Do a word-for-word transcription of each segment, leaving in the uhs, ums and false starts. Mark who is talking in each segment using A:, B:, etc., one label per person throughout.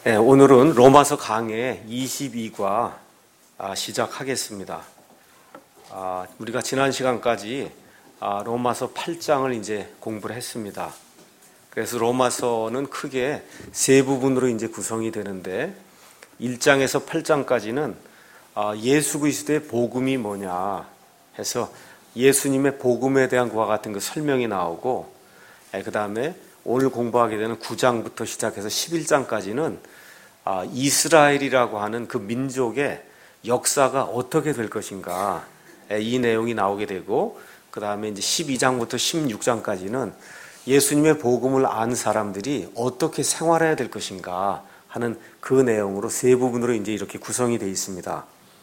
A: 네, 오늘은 로마서 강해 이십이 과 아, 시작하겠습니다. 아, 우리가 지난 시간까지 아, 로마서 팔 장을 이제 공부를 했습니다. 그래서 로마서는 크게 세 부분으로 이제 구성이 되는데 일 장에서 팔 장까지는 아, 예수 그리스도의 복음이 뭐냐 해서 예수님의 복음에 대한 그와 같은 그 설명이 나오고, 그 다음에 오늘 공부하게 되는 구 장부터 시작해서 십일 장까지는 아, 이스라엘이라고 하는 그 민족의 역사가 어떻게 될 것인가, 이 내용이 나오게 되고, 그 다음에 이제 십이 장부터 십육 장까지는 예수님의 복음을 안 사람들이 어떻게 생활해야 될 것인가 하는 그 내용으로 세 부분으로 이제 이렇게 구성이 되어 있습니다.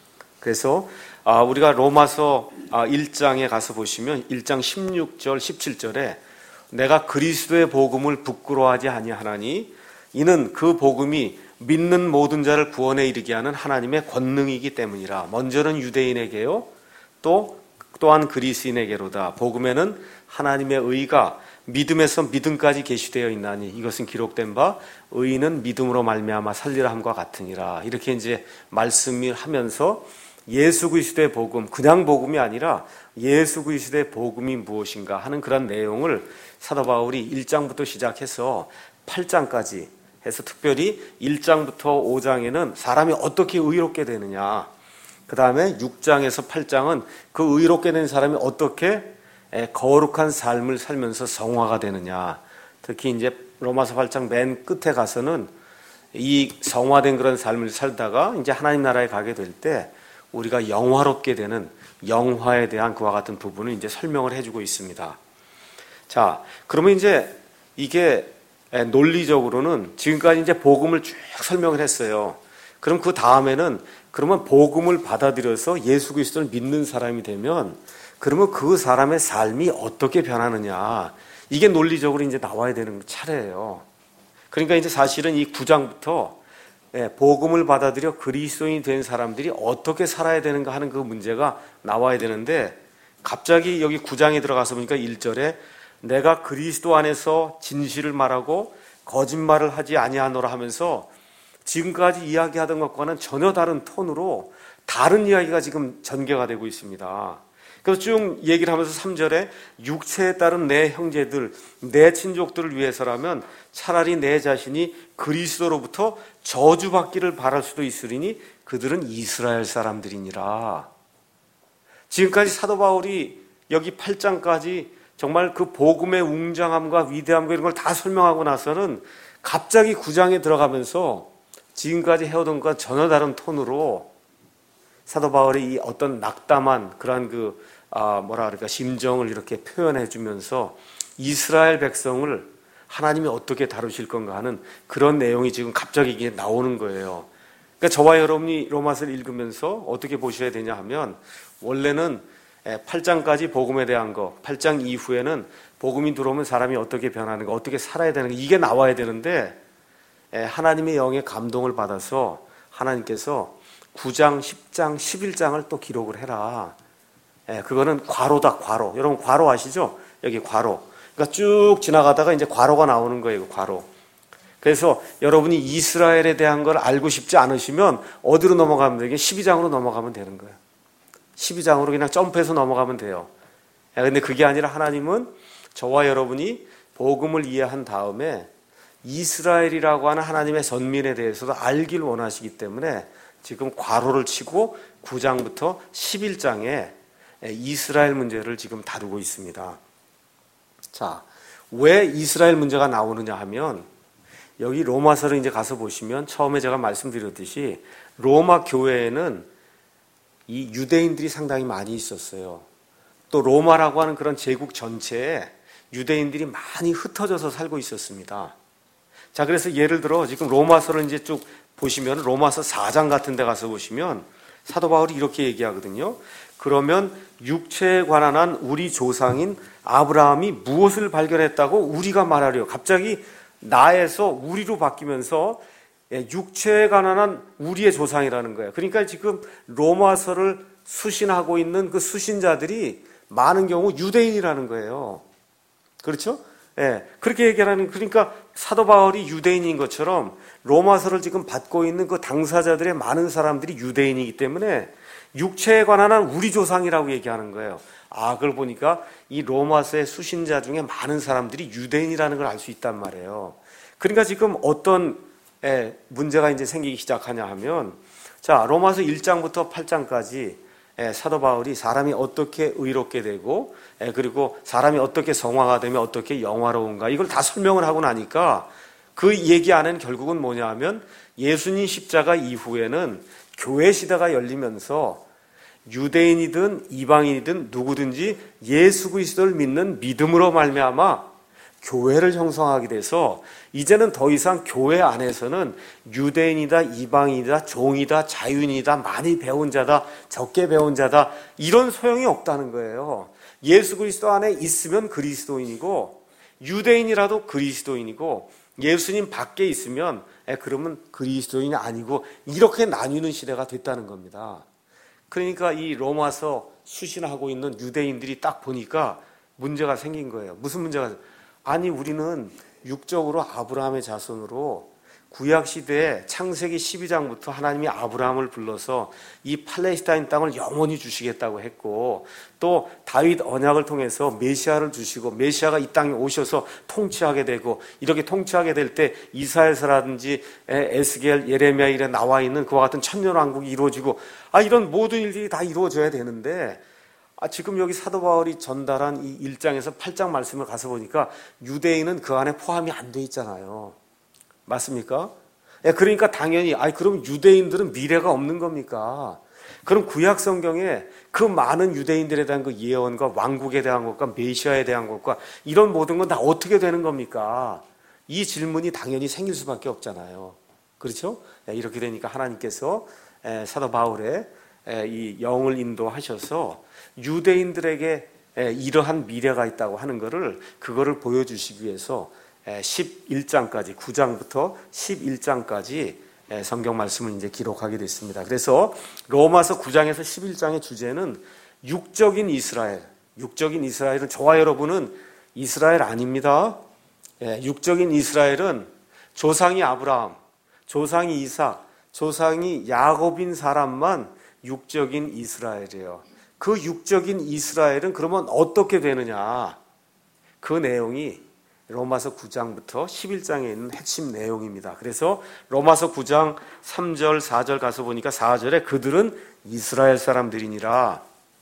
A: 그래서 아, 우리가 로마서 아, 일 장에 가서 보시면 일 장 십육 절 십칠 절에 내가 그리스도의 복음을 부끄러워하지 아니하나니 이는 그 복음이 믿는 모든 자를 구원에 이르게 하는 하나님의 권능이기 때문이라. 먼저는 유대인에게요, 또 또한 그리스인에게로다. 복음에는 하나님의 의가 믿음에서 믿음까지 계시되어 있나니 이것은 기록된 바 의인은 믿음으로 말미암아 살리라 함과 같으니라. 이렇게 이제 말씀을 하면서 예수 그리스도의 복음, 그냥 복음이 아니라 예수 그리스도의 복음이 무엇인가 하는 그런 내용을 사도 바울이 일 장부터 시작해서 팔 장까지 해서, 특별히 일 장부터 오 장에는 사람이 어떻게 의롭게 되느냐, 그 다음에 육 장에서 팔 장은 그 의롭게 된 사람이 어떻게 거룩한 삶을 살면서 성화가 되느냐. 특히 이제 로마서 팔 장 맨 끝에 가서는 이 성화된 그런 삶을 살다가 이제 하나님 나라에 가게 될 때 우리가 영화롭게 되는 영화에 대한 그와 같은 부분을 이제 설명을 해주고 있습니다. 자, 그러면 이제 이게 논리적으로는 지금까지 이제 복음을 쭉 설명을 했어요. 그럼 그 다음에는 그러면 복음을 받아들여서 예수 그리스도를 믿는 사람이 되면 그러면 그 사람의 삶이 어떻게 변하느냐, 이게 논리적으로 이제 나와야 되는 차례예요. 그러니까 이제 사실은 이 구 장부터 복음을 받아들여 그리스도인이 된 사람들이 어떻게 살아야 되는가 하는 그 문제가 나와야 되는데, 갑자기 여기 구 장에 들어가서 보니까 일 절에 내가 그리스도 안에서 진실을 말하고 거짓말을 하지 아니하노라 하면서 지금까지 이야기하던 것과는 전혀 다른 톤으로 다른 이야기가 지금 전개가 되고 있습니다. 그래서 쭉 얘기를 하면서 삼 절에 육체에 따른 내 형제들, 내 친족들을 위해서라면 차라리 내 자신이 그리스도로부터 저주받기를 바랄 수도 있으리니 그들은 이스라엘 사람들이니라. 지금까지 사도 바울이 여기 팔 장까지 정말 그 복음의 웅장함과 위대함과 이런 걸 다 설명하고 나서는 갑자기 구 장에 들어가면서 지금까지 해오던 것과 전혀 다른 톤으로 사도 바울이 이 어떤 낙담한 그러한 그 아, 뭐라 그럴까 심정을 이렇게 표현해 주면서 이스라엘 백성을 하나님이 어떻게 다루실 건가 하는 그런 내용이 지금 갑자기 이게 나오는 거예요. 그러니까 저와 여러분이 로마서를 읽으면서 어떻게 보셔야 되냐 하면, 원래는 팔 장까지 복음에 대한 거, 팔 장 이후에는 복음이 들어오면 사람이 어떻게 변하는가, 어떻게 살아야 되는가, 이게 나와야 되는데 하나님의 영의 감동을 받아서 하나님께서 구 장, 십 장, 십일 장을 또 기록을 해라. 그거는 괄호다, 괄호. 여러분 괄호 아시죠? 여기 괄호. 그러니까 쭉 지나가다가 이제 괄호가 나오는 거예요, 괄호. 그래서 여러분이 이스라엘에 대한 걸 알고 싶지 않으시면 어디로 넘어가면 되게 십이 장으로 넘어가면 되는 거예요. 십이 장으로 그냥 점프해서 넘어가면 돼요. 그런데 그게 아니라 하나님은 저와 여러분이 복음을 이해한 다음에 이스라엘이라고 하는 하나님의 선민에 대해서도 알길 원하시기 때문에 지금 괄호를 치고 구 장부터 십일 장에 이스라엘 문제를 지금 다루고 있습니다. 자, 왜 이스라엘 문제가 나오느냐 하면, 여기 로마서를 이제 가서 보시면 처음에 제가 말씀드렸듯이 로마 교회에는 이 유대인들이 상당히 많이 있었어요. 또 로마라고 하는 그런 제국 전체에 유대인들이 많이 흩어져서 살고 있었습니다. 자, 그래서 예를 들어 지금 로마서를 이제 쭉 보시면 로마서 사 장 같은 데 가서 보시면 사도 바울이 이렇게 얘기하거든요. 그러면 육체에 관한 한 우리 조상인 아브라함이 무엇을 발견했다고 우리가 말하려. 갑자기 나에서 우리로 바뀌면서 육체에 관한 한 우리의 조상이라는 거예요. 그러니까 지금 로마서를 수신하고 있는 그 수신자들이 많은 경우 유대인이라는 거예요. 그렇죠? 예, 그렇게 얘기하는, 그러니까 사도 바울이 유대인인 것처럼 로마서를 지금 받고 있는 그 당사자들의 많은 사람들이 유대인이기 때문에 육체에 관한 한 우리 조상이라고 얘기하는 거예요. 아, 그걸 보니까 이 로마서의 수신자 중에 많은 사람들이 유대인이라는 걸 알 수 있단 말이에요. 그러니까 지금 어떤 예, 문제가 이제 생기기 시작하냐 하면, 자, 로마서 일 장부터 팔 장까지 예, 사도 바울이 사람이 어떻게 의롭게 되고, 예, 그리고 사람이 어떻게 성화가 되면 어떻게 영화로운가, 이걸 다 설명을 하고 나니까 그 얘기 안에는 결국은 뭐냐 하면, 예수님 십자가 이후에는 교회 시대가 열리면서 유대인이든 이방인이든 누구든지 예수 그리스도를 믿는 믿음으로 말미암아 교회를 형성하게 돼서 이제는 더 이상 교회 안에서는 유대인이다, 이방인이다, 종이다, 자유인이다, 많이 배운 자다, 적게 배운 자다, 이런 소용이 없다는 거예요. 예수 그리스도 안에 있으면 그리스도인이고, 유대인이라도 그리스도인이고, 예수님 밖에 있으면 에, 그러면 그리스도인이 아니고, 이렇게 나뉘는 시대가 됐다는 겁니다. 그러니까 이 로마서 수신하고 있는 유대인들이 딱 보니까 문제가 생긴 거예요. 무슨 문제가? 아니, 우리는 육적으로 아브라함의 자손으로 구약시대에 창세기 십이 장부터 하나님이 아브라함을 불러서 이 팔레스타인 땅을 영원히 주시겠다고 했고, 또 다윗 언약을 통해서 메시아를 주시고 메시아가 이 땅에 오셔서 통치하게 되고, 이렇게 통치하게 될 때 이사야서라든지 에스겔, 예레미야 일에 나와 있는 그와 같은 천년왕국이 이루어지고, 아, 이런 모든 일들이 다 이루어져야 되는데, 아, 지금 여기 사도 바울이 전달한 이 일 장에서 팔 장 말씀을 가서 보니까 유대인은 그 안에 포함이 안 돼 있잖아요. 맞습니까? 예, 그러니까 당연히, 아이, 그럼 유대인들은 미래가 없는 겁니까? 그럼 구약 성경에 그 많은 유대인들에 대한 그 예언과 왕국에 대한 것과 메시아에 대한 것과 이런 모든 건 다 어떻게 되는 겁니까? 이 질문이 당연히 생길 수밖에 없잖아요. 그렇죠? 예, 이렇게 되니까 하나님께서 예, 사도 바울의 예, 이 영을 인도하셔서 유대인들에게 예, 이러한 미래가 있다고 하는 것을, 그거를 보여주시기 위해서 십일 장까지, 구 장부터 십일 장까지 성경 말씀을 이제 기록하게 됐습니다. 그래서 로마서 구 장에서 십일 장의 주제는 육적인 이스라엘. 육적인 이스라엘은, 저와 여러분은 이스라엘 아닙니다. 육적인 이스라엘은 조상이 아브라함, 조상이 이삭, 조상이 야곱인 사람만 육적인 이스라엘이에요. 그 육적인 이스라엘은 그러면 어떻게 되느냐? 그 내용이 로마서 구 장부터 십일 장에 있는 핵심 내용입니다. 그래서 로마서 구 장 삼 절 사 절 가서 보니까 사 절에 그들은 이스라엘 사람들이니라.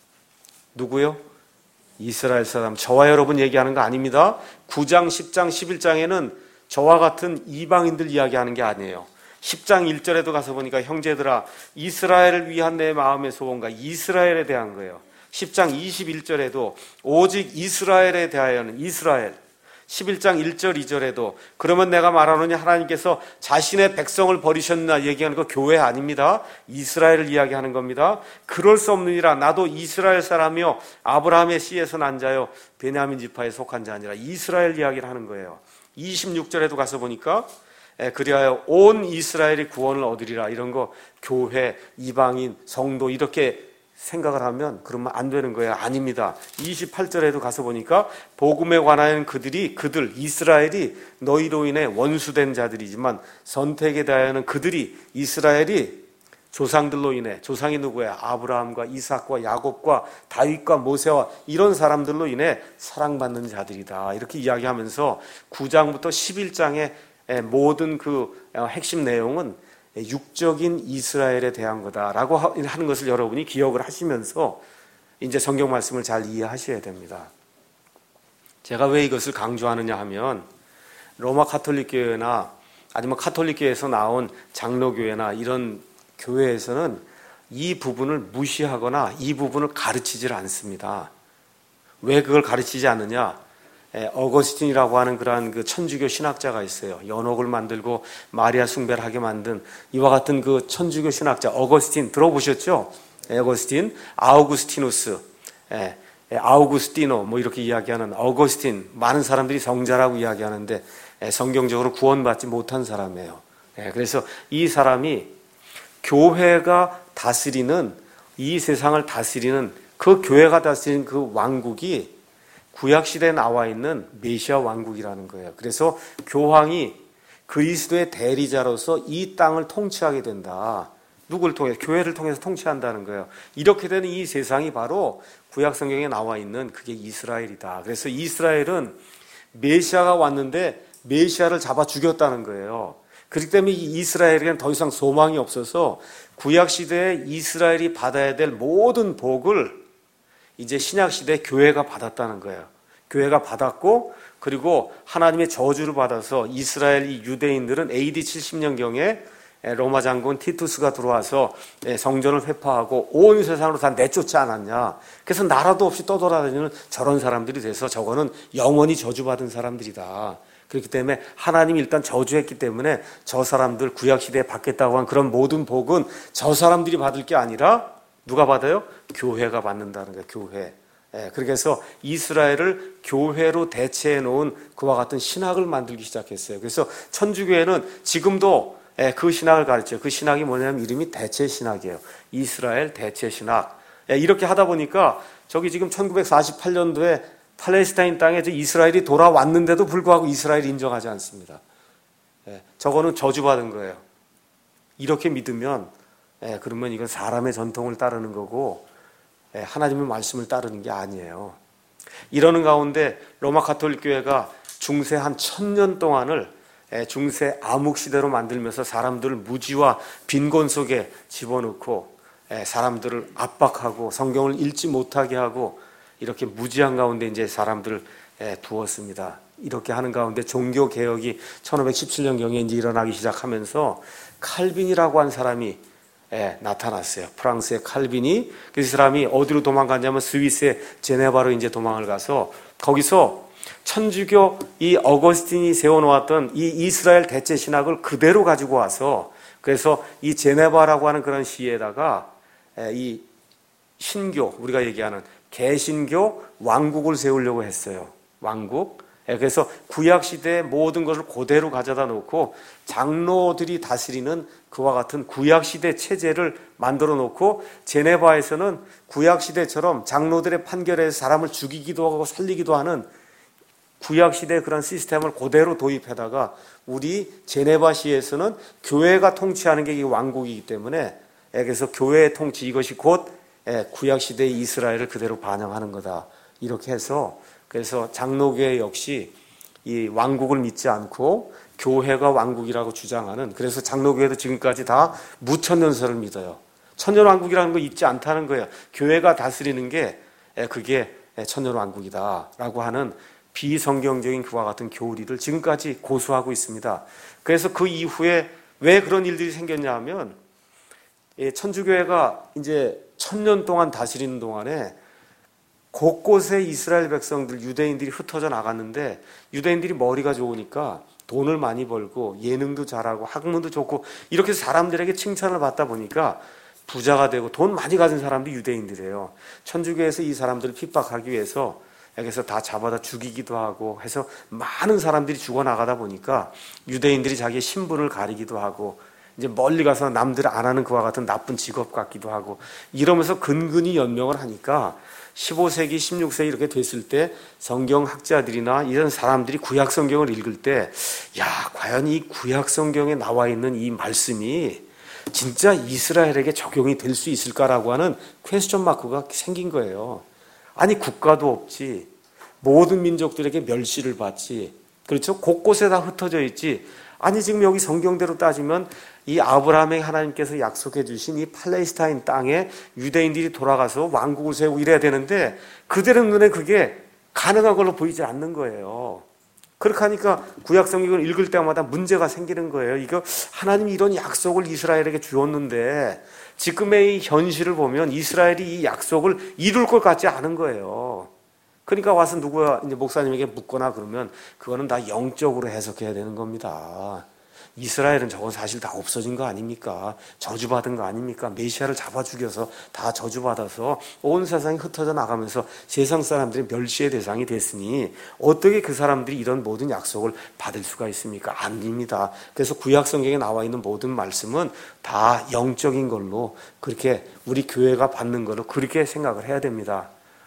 A: 누구요? 이스라엘 사람. 저와 여러분 얘기하는 거 아닙니다. 구 장, 십 장, 십일 장에는 저와 같은 이방인들 이야기하는 게 아니에요. 십 장 일 절에도 가서 보니까 형제들아, 이스라엘을 위한 내 마음의 소원과 이스라엘에 대한 거예요. 십 장 이십일 절에도 오직 이스라엘에 대하여는 이스라엘. 십일 장 일 절 이 절에도 그러면 내가 말하노니 하나님께서 자신의 백성을 버리셨나 얘기하는 거 교회 아닙니다. 이스라엘을 이야기하는 겁니다. 그럴 수 없느니라. 나도 이스라엘 사람이요 아브라함의 씨에서 난 자요 베냐민 지파에 속한 자 아니라 이스라엘 이야기를 하는 거예요. 이십육 절에도 가서 보니까 그리하여 온 이스라엘이 구원을 얻으리라. 이런 거 교회, 이방인, 성도 이렇게 생각을 하면 그러면 안 되는 거예요. 아닙니다. 이십팔 절에도 가서 보니까 복음에 관하여는 그들이, 그들, 이스라엘이 너희로 인해 원수된 자들이지만 선택에 대하여는 그들이, 이스라엘이 조상들로 인해, 조상이 누구야? 아브라함과 이삭과 야곱과 다윗과 모세와 이런 사람들로 인해 사랑받는 자들이다. 이렇게 이야기하면서 구 장부터 십일 장의 모든 그 핵심 내용은 육적인 이스라엘에 대한 거다라고 하는 것을 여러분이 기억을 하시면서 이제 성경 말씀을 잘 이해하셔야 됩니다. 제가 왜 이것을 강조하느냐 하면 로마 카톨릭 교회나 아니면 카톨릭 교회에서 나온 장로교회나 이런 교회에서는 이 부분을 무시하거나 이 부분을 가르치질 않습니다. 왜 그걸 가르치지 않느냐? 어거스틴이라고 하는 그러한 그 천주교 신학자가 있어요. 연옥을 만들고 마리아 숭배를 하게 만든 이와 같은 그 천주교 신학자 어거스틴 들어보셨죠? 어거스틴, 아우구스티누스, 예, 아우구스티노 뭐 이렇게 이야기하는 어거스틴, 많은 사람들이 성자라고 이야기하는데 예, 성경적으로 구원받지 못한 사람이에요. 예, 그래서 이 사람이 교회가 다스리는 이 세상을 다스리는 그 교회가 다스리는 그 왕국이 구약 시대에 나와 있는 메시아 왕국이라는 거예요. 그래서 교황이 그리스도의 대리자로서 이 땅을 통치하게 된다. 누구를 통해? 교회를 통해서 통치한다는 거예요. 이렇게 되는 이 세상이 바로 구약 성경에 나와 있는 그게 이스라엘이다. 그래서 이스라엘은 메시아가 왔는데 메시아를 잡아 죽였다는 거예요. 그렇기 때문에 이 이스라엘에게는 더 이상 소망이 없어서 구약 시대에 이스라엘이 받아야 될 모든 복을 이제 신약 시대 교회가 받았다는 거예요. 교회가 받았고, 그리고 하나님의 저주를 받아서 이스라엘 이 유대인들은 에이디 칠십 년경에 로마 장군 티투스가 들어와서 성전을 회파하고 온 세상으로 다 내쫓지 않았냐. 그래서 나라도 없이 떠돌아다니는 저런 사람들이 돼서 저거는 영원히 저주받은 사람들이다. 그렇기 때문에 하나님이 일단 저주했기 때문에 저 사람들 구약시대에 받겠다고 한 그런 모든 복은 저 사람들이 받을 게 아니라 누가 받아요? 교회가 받는다는 거예요. 교회. 예, 그래서 이스라엘을 교회로 대체해 놓은 그와 같은 신학을 만들기 시작했어요. 그래서 천주교회는 지금도 예, 그 신학을 가르쳐요. 그 신학이 뭐냐면 이름이 대체 신학이에요. 이스라엘 대체 신학. 예, 이렇게 하다 보니까 저기 지금 천구백사십팔 년도에 팔레스타인 땅에 이스라엘이 돌아왔는데도 불구하고 이스라엘이 인정하지 않습니다. 예, 저거는 저주받은 거예요. 이렇게 믿으면 예, 그러면 이건 사람의 전통을 따르는 거고 예, 하나님의 말씀을 따르는 게 아니에요. 이러는 가운데 로마 가톨릭 교회가 중세 한 천 년 동안을 예, 중세 암흑시대로 만들면서 사람들을 무지와 빈곤 속에 집어넣고 예, 사람들을 압박하고 성경을 읽지 못하게 하고 이렇게 무지한 가운데 이제 사람들을 예, 두었습니다. 이렇게 하는 가운데 종교 개혁이 천오백십칠 년경에 이제 일어나기 시작하면서 칼빈이라고 한 사람이 예, 나타났어요. 프랑스의 칼빈이. 그 사람이 어디로 도망갔냐면 스위스의 제네바로 이제 도망을 가서 거기서 천주교 이 어거스틴이 세워놓았던 이 이스라엘 대체 신학을 그대로 가지고 와서 그래서 이 제네바라고 하는 그런 시에다가 예, 이 신교, 우리가 얘기하는 개신교 왕국을 세우려고 했어요. 왕국. 그래서 구약시대의 모든 것을 그대로 가져다 놓고 장로들이 다스리는 그와 같은 구약시대 체제를 만들어 놓고 제네바에서는 구약시대처럼 장로들의 판결에서 사람을 죽이기도 하고 살리기도 하는 구약시대의 그런 시스템을 그대로 도입해다가 우리 제네바시에서는 교회가 통치하는 게 왕국이기 때문에 그래서 교회의 통치 이것이 곧 구약시대의 이스라엘을 그대로 반영하는 거다. 이렇게 해서 그래서 장로교회 역시 이 왕국을 믿지 않고 교회가 왕국이라고 주장하는 그래서 장로교회도 지금까지 다 무천년설을 믿어요. 천년왕국이라는 거 있지 않다는 거예요. 교회가 다스리는 게 그게 천년왕국이다라고 하는 비성경적인 그와 같은 교리를 지금까지 고수하고 있습니다. 그래서 그 이후에 왜 그런 일들이 생겼냐 하면 천주교회가 이제 천년 동안 다스리는 동안에 곳곳에 이스라엘 백성들, 유대인들이 흩어져 나갔는데 유대인들이 머리가 좋으니까 돈을 많이 벌고 예능도 잘하고 학문도 좋고 이렇게 사람들에게 칭찬을 받다 보니까 부자가 되고 돈 많이 가진 사람도 유대인들이에요. 천주교에서 이 사람들을 핍박하기 위해서 여기서 다 잡아다 죽이기도 하고 해서 많은 사람들이 죽어나가다 보니까 유대인들이 자기의 신분을 가리기도 하고 이제 멀리 가서 남들 안 하는 그와 같은 나쁜 직업 같기도 하고 이러면서 근근히 연명을 하니까 십오 세기, 십육 세기 이렇게 됐을 때 성경학자들이나 이런 사람들이 구약 성경을 읽을 때 야, 과연 이 구약 성경에 나와 있는 이 말씀이 진짜 이스라엘에게 적용이 될 수 있을까라고 하는 퀘스천 마크가 생긴 거예요. 아니 국가도 없지, 모든 민족들에게 멸시를 받지, 그렇죠? 곳곳에 다 흩어져 있지. 아니 지금 여기 성경대로 따지면 이 아브라함의 하나님께서 약속해 주신 이 팔레스타인 땅에 유대인들이 돌아가서 왕국을 세우고 이래야 되는데 그들의 눈에 그게 가능한 걸로 보이지 않는 거예요. 그렇게 하니까 구약 성경을 읽을 때마다 문제가 생기는 거예요. 이거 하나님이 이런 약속을 이스라엘에게 주었는데 지금의 이 현실을 보면 이스라엘이 이 약속을 이룰 것 같지 않은 거예요. 그러니까 와서 누구야 이제 목사님에게 묻거나 그러면 그거는 다 영적으로 해석해야 되는 겁니다. 이스라엘은 저건 사실 다 없어진 거 아닙니까? 저주받은 거 아닙니까? 메시아를 잡아 죽여서 다 저주받아서 온 세상이 흩어져 나가면서 세상 사람들이 멸시의 대상이 됐으니 어떻게 그 사람들이 이런 모든 약속을 받을 수가 있습니까? 아닙니다. 그래서 구약 성경에 나와 있는 모든 말씀은 다 영적인 걸로 그렇게 우리 교회가 받는 걸로 그렇게 생각을 해야 됩니다.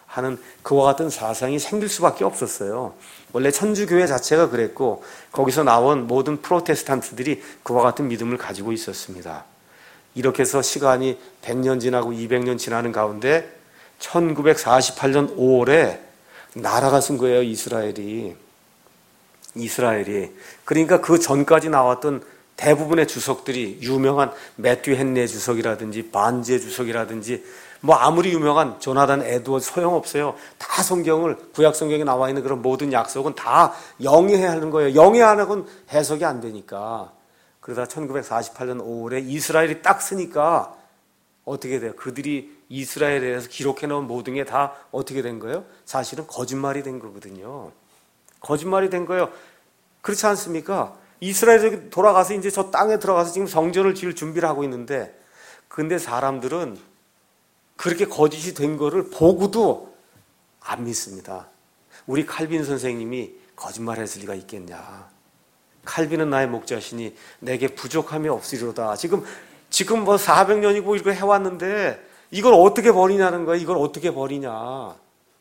A: 하는 그와 같은 사상이 생길 수밖에 없었어요. 원래 천주교회 자체가 그랬고 거기서 나온 모든 프로테스탄트들이 그와 같은 믿음을 가지고 있었습니다. 이렇게 해서 시간이 백 년 지나고 이백 년 지나는 가운데 천구백사십팔 년 오월에 나라가 쓴 거예요. 이스라엘이. 이스라엘이. 그러니까 그 전까지 나왔던 대부분의 주석들이 유명한 매튜 헨네 주석이라든지 반제 주석이라든지 뭐 아무리 유명한 조나단 에드워드 소용없어요. 다 성경을 구약 성경에 나와 있는 그런 모든 약속은 다 영해야 하는 거예요. 영해 안 하고는 해석이 안 되니까. 그러다 천구백사십팔 년 오월에 이스라엘이 딱 쓰니까 어떻게 돼요? 그들이 이스라엘에 대해서 기록해 놓은 모든 게 다 어떻게 된 거예요? 사실은 거짓말이 된 거거든요. 거짓말이 된 거예요. 그렇지 않습니까? 이스라엘에 돌아가서 이제 저 땅에 들어가서 지금 성전을 지을 준비를 하고 있는데 근데 사람들은 그렇게 거짓이 된 거를 보고도 안 믿습니다. 우리 칼빈 선생님이 거짓말했을 리가 있겠냐. 칼빈은 나의 목자시니 내게 부족함이 없으리로다. 지금 지금 뭐 사백 년이고 이거 해왔는데 이걸 어떻게 버리냐는 거예요. 이걸 어떻게 버리냐.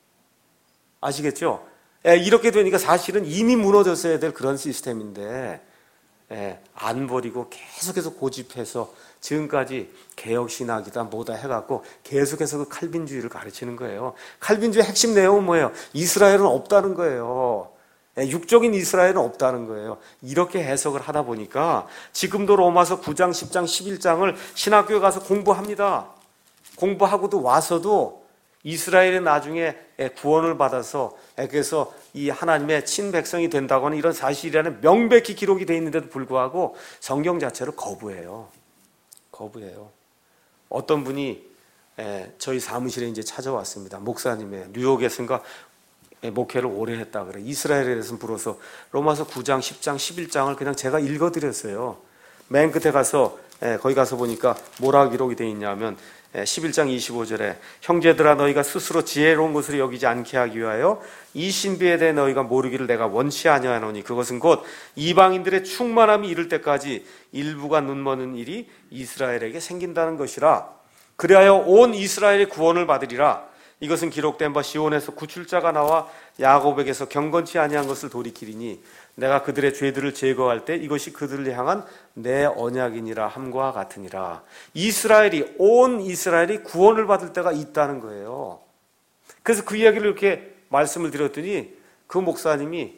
A: 아시겠죠? 예, 이렇게 되니까 사실은 이미 무너졌어야 될 그런 시스템인데 예, 안 버리고 계속해서 고집해서 지금까지 개혁신학이다 뭐다 해갖고 계속해서 그 칼빈주의를 가르치는 거예요. 칼빈주의 핵심 내용은 뭐예요? 이스라엘은 없다는 거예요. 예, 육적인 이스라엘은 없다는 거예요. 이렇게 해석을 하다 보니까 지금도 로마서 구 장, 십 장, 십일 장을 신학교에 가서 공부합니다. 공부하고도 와서도 이스라엘이 나중에 구원을 받아서 그래서 이 하나님의 친백성이 된다고 하는 이런 사실이라는 명백히 기록이 되어 있는데도 불구하고 성경 자체를 거부해요. 거부해요. 어떤 분이 저희 사무실에 이제 찾아왔습니다. 목사님의 뉴욕에선가 목회를 오래 했다 그래. 이스라엘에 대해서 불어서 로마서 구 장, 십 장, 십일 장을 그냥 제가 읽어드렸어요. 맨 끝에 가서 거기 가서 보니까 뭐라 기록이 되어 있냐면 십일 장 이십오 절에 형제들아 너희가 스스로 지혜로운 것으로 여기지 않게 하기 위하여 이 신비에 대해 너희가 모르기를 내가 원치 아니하노니 그것은 곧 이방인들의 충만함이 이를 때까지 일부가 눈머는 일이 이스라엘에게 생긴다는 것이라. 그리하여 온 이스라엘의 구원을 받으리라. 이것은 기록된 바 시온에서 구출자가 나와 야곱에게서 경건치 아니한 것을 돌이키리니 내가 그들의 죄들을 제거할 때 이것이 그들을 향한 내 언약이니라 함과 같으니라. 이스라엘이 온 이스라엘이 구원을 받을 때가 있다는 거예요. 그래서 그 이야기를 이렇게 말씀을 드렸더니 그 목사님이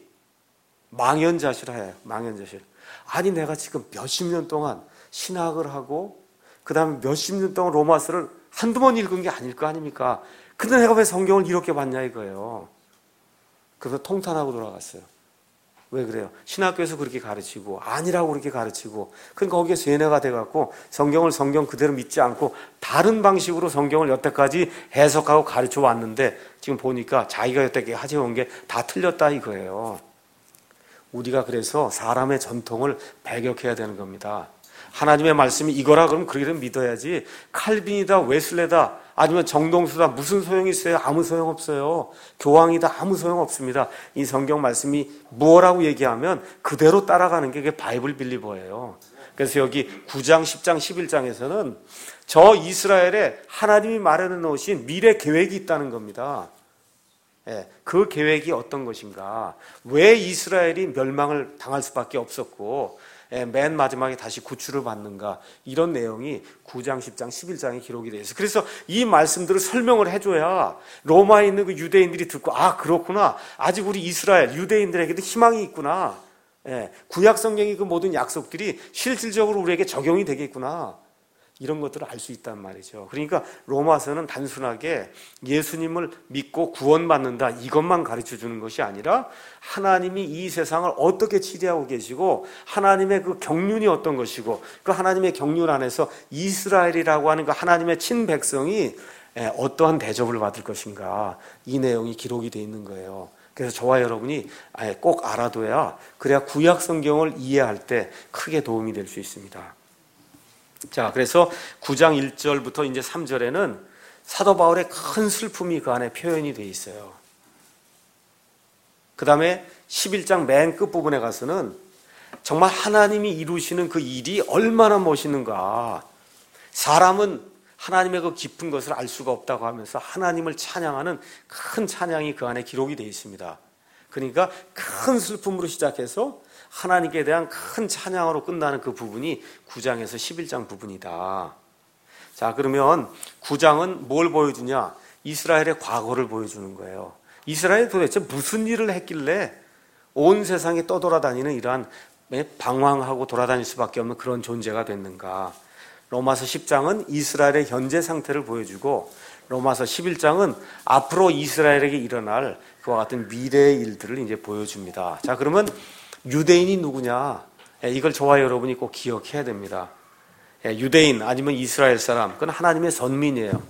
A: 망연자실해요. 망연자실. 아니 내가 지금 몇십 년 동안 신학을 하고 그 다음에 몇십 년 동안 로마서를 한두 번 읽은 게 아닐 거 아닙니까? 근데 내가 왜 성경을 이렇게 봤냐 이거예요. 그래서 통탄하고 돌아갔어요. 왜 그래요? 신학교에서 그렇게 가르치고 아니라고 그렇게 가르치고 그러니까 거기에 세뇌가 돼갖고 성경을 성경 그대로 믿지 않고 다른 방식으로 성경을 여태까지 해석하고 가르쳐 왔는데 지금 보니까 자기가 여태까지 하져온 게 다 틀렸다 이거예요. 우리가 그래서 사람의 전통을 배격해야 되는 겁니다. 하나님의 말씀이 이거라 그러면 그렇게 믿어야지 칼빈이다 웨슬레다 아니면 정동수다 무슨 소용이 있어요? 아무 소용없어요. 교황이다 아무 소용없습니다. 이 성경 말씀이 뭐라고 얘기하면 그대로 따라가는 게 그게 바이블 빌리버예요. 그래서 여기 구 장, 십 장, 십일 장에서는 저 이스라엘에 하나님이 마련해 놓으신 미래 계획이 있다는 겁니다. 예, 그 계획이 어떤 것인가? 왜 이스라엘이 멸망을 당할 수밖에 없었고 맨 마지막에 다시 구출을 받는가 이런 내용이 구 장, 십 장, 십일 장에 기록이 되어 있어요. 그래서 이 말씀들을 설명을 해줘야 로마에 있는 그 유대인들이 듣고 아 그렇구나 아직 우리 이스라엘 유대인들에게도 희망이 있구나. 예, 구약 성경의 그 모든 약속들이 실질적으로 우리에게 적용이 되겠구나 이런 것들을 알 수 있단 말이죠. 그러니까 로마서는 단순하게 예수님을 믿고 구원받는다 이것만 가르쳐주는 것이 아니라 하나님이 이 세상을 어떻게 치리하고 계시고 하나님의 그 경륜이 어떤 것이고 그 하나님의 경륜 안에서 이스라엘이라고 하는 그 하나님의 친백성이 어떠한 대접을 받을 것인가 이 내용이 기록이 되어 있는 거예요. 그래서 저와 여러분이 꼭 알아둬야 그래야 구약 성경을 이해할 때 크게 도움이 될 수 있습니다. 자, 그래서 구 장 일 절부터 이제 삼 절에는 사도 바울의 큰 슬픔이 그 안에 표현이 되어 있어요. 그 다음에 십일 장 맨 끝부분에 가서는 정말 하나님이 이루시는 그 일이 얼마나 멋있는가. 사람은 하나님의 그 깊은 것을 알 수가 없다고 하면서 하나님을 찬양하는 큰 찬양이 그 안에 기록이 되어 있습니다. 그러니까 큰 슬픔으로 시작해서 하나님께 대한 큰 찬양으로 끝나는 그 부분이 구 장에서 십일 장 부분이다. 자, 그러면 구 장은 뭘 보여주냐? 이스라엘의 과거를 보여주는 거예요. 이스라엘이 도대체 무슨 일을 했길래 온 세상에 떠돌아다니는 이러한 방황하고 돌아다닐 수밖에 없는 그런 존재가 됐는가? 로마서 십 장은 이스라엘의 현재 상태를 보여주고 로마서 십일 장은 앞으로 이스라엘에게 일어날 그와 같은 미래의 일들을 이제 보여줍니다. 자, 그러면 유대인이 누구냐? 이걸 저와 여러분이 꼭 기억해야 됩니다. 유대인 아니면 이스라엘 사람, 그건 하나님의 선민이에요.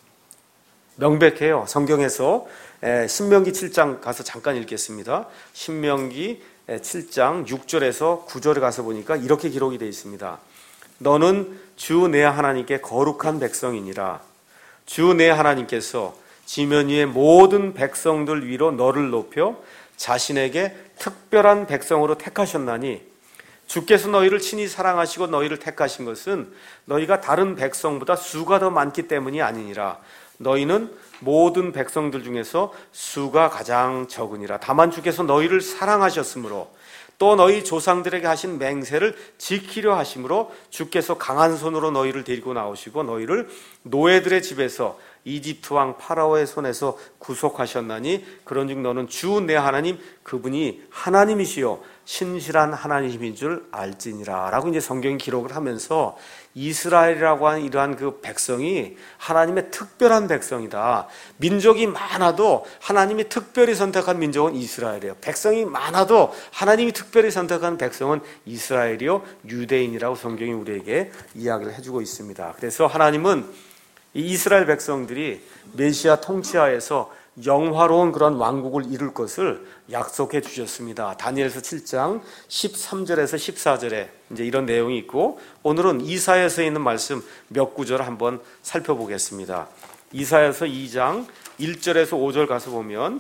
A: 명백해요. 성경에서 신명기 칠 장 가서 잠깐 읽겠습니다. 신명기 칠 장 육 절에서 구 절에 가서 보니까 이렇게 기록이 되어 있습니다. 너는 주 내 하나님께 거룩한 백성이니라. 주 내 하나님께서 지면 위의 모든 백성들 위로 너를 높여 자신에게 특별한 백성으로 택하셨나니 주께서 너희를 친히 사랑하시고 너희를 택하신 것은 너희가 다른 백성보다 수가 더 많기 때문이 아니니라. 너희는 모든 백성들 중에서 수가 가장 적으니라. 다만 주께서 너희를 사랑하셨으므로 또 너희 조상들에게 하신 맹세를 지키려 하심으로 주께서 강한 손으로 너희를 데리고 나오시고 너희를 노예들의 집에서 이집트 왕 파라오의 손에서 구속하셨나니 그런즉 너는 주 내 하나님 그분이 하나님이시요 신실한 하나님인 줄 알지니라 라고 이제 성경이 기록을 하면서 이스라엘이라고 하는 이러한 그 백성이 하나님의 특별한 백성이다. 민족이 많아도 하나님이 특별히 선택한 민족은 이스라엘이에요. 백성이 많아도 하나님이 특별히 선택한 백성은 이스라엘이요 유대인이라고 성경이 우리에게 이야기를 해주고 있습니다. 그래서 하나님은 이 이스라엘 백성들이 메시아 통치하에서 영화로운 그런 왕국을 이룰 것을 약속해 주셨습니다. 다니엘서 칠 장 십삼 절에서 십사 절에 이제 이런 내용이 있고 오늘은 이사야서에 있는 말씀 몇 구절을 한번 살펴보겠습니다. 이사야서 이 장 일 절에서 오 절 가서 보면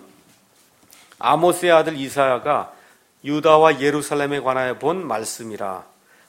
A: 아모스의 아들 이사야가 유다와 예루살렘에 관하여 본 말씀이라.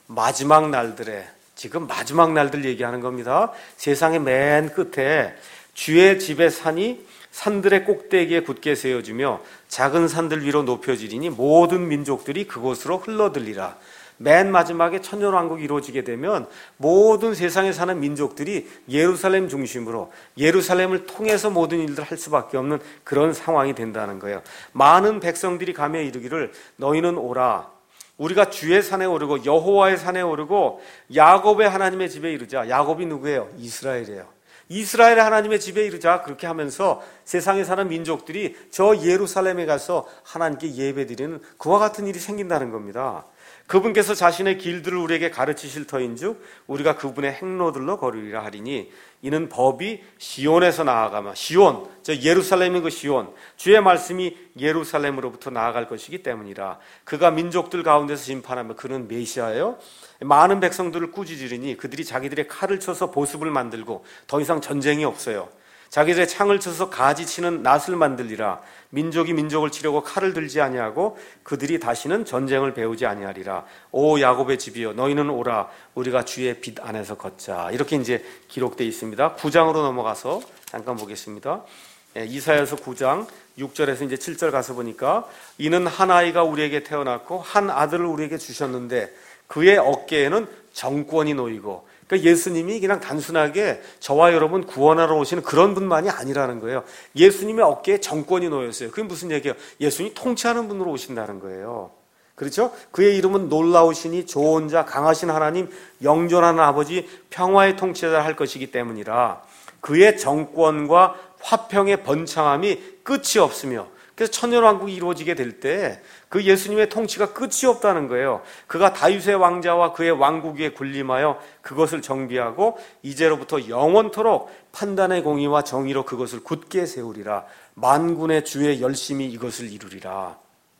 A: 마지막 날들에, 지금 마지막 날들 얘기하는 겁니다. 세상의 맨 끝에 주의 집의 산이 산들의 꼭대기에 굳게 세워지며 작은 산들 위로 높여지리니 모든 민족들이 그곳으로 흘러들리라. 맨 마지막에 천년왕국이 이루어지게 되면 모든 세상에 사는 민족들이 예루살렘 중심으로 예루살렘을 통해서 모든 일들을 할 수밖에 없는 그런 상황이 된다는 거예요. 많은 백성들이 가며 이르기를 너희는 오라. 우리가 주의 산에 오르고 여호와의 산에 오르고 야곱의 하나님의 집에 이르자. 야곱이 누구예요? 이스라엘이에요. 이스라엘의 하나님의 집에 이르자. 그렇게 하면서 세상에 사는 민족들이 저 예루살렘에 가서 하나님께 예배드리는 그와 같은 일이 생긴다는 겁니다. 그분께서 자신의 길들을 우리에게 가르치실 터인즉 우리가 그분의 행로들로 걸으리라 하리니 이는 법이 시온에서 나아가며 시온, 저 예루살렘의 그 시온, 주의 말씀이 예루살렘으로부터 나아갈 것이기 때문이라. 그가 민족들 가운데서 심판하며 그는 메시아예요. 많은 백성들을 꾸짖으리니 그들이 자기들의 칼을 쳐서 보습을 만들고 더 이상 전쟁이 없어요. 자기들의 창을 쳐서 가지치는 낫을 만들리라. 민족이 민족을 치려고 칼을 들지 아니하고 그들이 다시는 전쟁을 배우지 아니하리라. 오 야곱의 집이여 너희는 오라. 우리가 주의 빛 안에서 걷자. 이렇게 이제 기록되어 있습니다. 구 장으로 넘어가서 잠깐 보겠습니다. 이사야서 구 장 육 절에서 이제 칠 절 가서 보니까 이는 한 아이가 우리에게 태어났고 한 아들을 우리에게 주셨는데 그의 어깨에는 정권이 놓이고, 그러니까 예수님이 그냥 단순하게 저와 여러분 구원하러 오시는 그런 분만이 아니라는 거예요. 예수님의 어깨에 정권이 놓였어요. 그게 무슨 얘기예요? 예수님이 통치하는 분으로 오신다는 거예요. 그렇죠? 그의 이름은 놀라우시니 좋은 자, 강하신 하나님, 영존하는 아버지, 평화의 통치자를 할 것이기 때문이라. 그의 정권과 화평의 번창함이 끝이 없으며, 그래서 천년왕국이 이루어지게 될 때 그 예수님의 통치가 끝이 없다는 거예요. 그가 다윗의 왕자와 그의 왕국 위에 군림하여 그것을 정비하고 이제로부터 영원토록 판단의 공의와 정의로 그것을 굳게 세우리라. 만군의 주의 열심히 이것을 이루리라.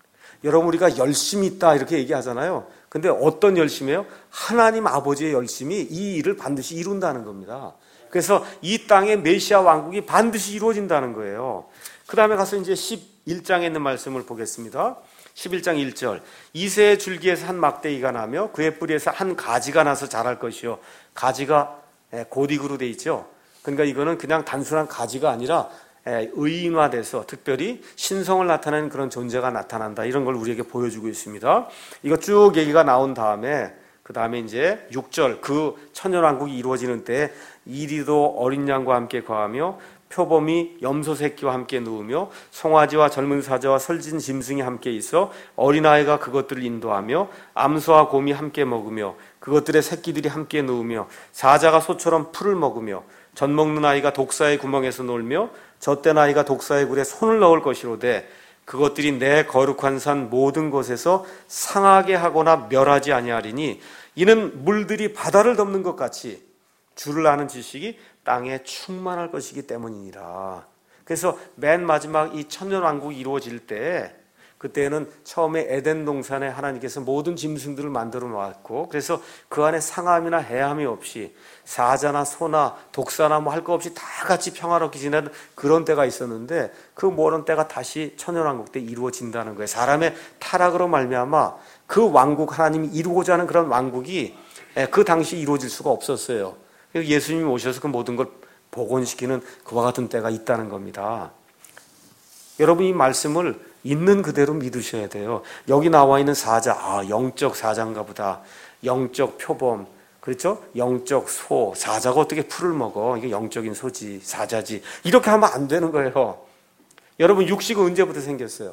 A: 여러분, 우리가 열심히 있다 이렇게 얘기하잖아요. 근데 어떤 열심이에요? 하나님 아버지의 열심이 이 일을 반드시 이룬다는 겁니다. 그래서 이 땅의 메시아 왕국이 반드시 이루어진다는 거예요. 그 다음에 가서 이제 십일 장에 있는 말씀을 보겠습니다. 십일 장 일 절. 이새의 줄기에서 한 막대기가 나며 그의 뿌리에서 한 가지가 나서 자랄 것이요. 가지가 고딕으로 돼 있죠. 그러니까 이거는 그냥 단순한 가지가 아니라 의인화돼서 특별히 신성을 나타내는 그런 존재가 나타난다. 이런 걸 우리에게 보여주고 있습니다. 이거 쭉 얘기가 나온 다음에 그 다음에 이제 육 절 그 천년왕국이 이루어지는 때 이리도 어린 양과 함께 거하며 표범이 염소 새끼와 함께 누우며 송아지와 젊은 사자와 설진 짐승이 함께 있어 어린아이가 그것들을 인도하며 암소와 곰이 함께 먹으며 그것들의 새끼들이 함께 누우며 사자가 소처럼 풀을 먹으며 젖 먹는 아이가 독사의 구멍에서 놀며 젖된 아이가 독사의 굴에 손을 넣을 것이로되 그것들이 내 거룩한 산 모든 곳에서 상하게 하거나 멸하지 아니하리니 이는 물들이 바다를 덮는 것 같이 주를 아는 지식이 땅에 충만할 것이기 때문이니라. 그래서 맨 마지막 이 천년왕국이 이루어질 때 그때는 처음에 에덴 동산에 하나님께서 모든 짐승들을 만들어 놓았고 그래서 그 안에 상함이나 해함이 없이 사자나 소나 독사나 뭐 할 거 없이 다 같이 평화롭게 지내는 그런 때가 있었는데 그 모든 때가 다시 천년왕국 때 이루어진다는 거예요. 사람의 타락으로 말미암아 그 왕국, 하나님이 이루고자 하는 그런 왕국이 그 당시 이루어질 수가 없었어요. 예수님이 오셔서 그 모든 걸 복원시키는 그와 같은 때가 있다는 겁니다. 여러분 이 말씀을 있는 그대로 믿으셔야 돼요. 여기 나와 있는 사자, 아 영적 사자인가 보다. 영적 표범, 그렇죠? 영적 소, 사자가 어떻게 풀을 먹어? 이게 영적인 소지, 사자지. 이렇게 하면 안 되는 거예요. 여러분 육식은 언제부터 생겼어요?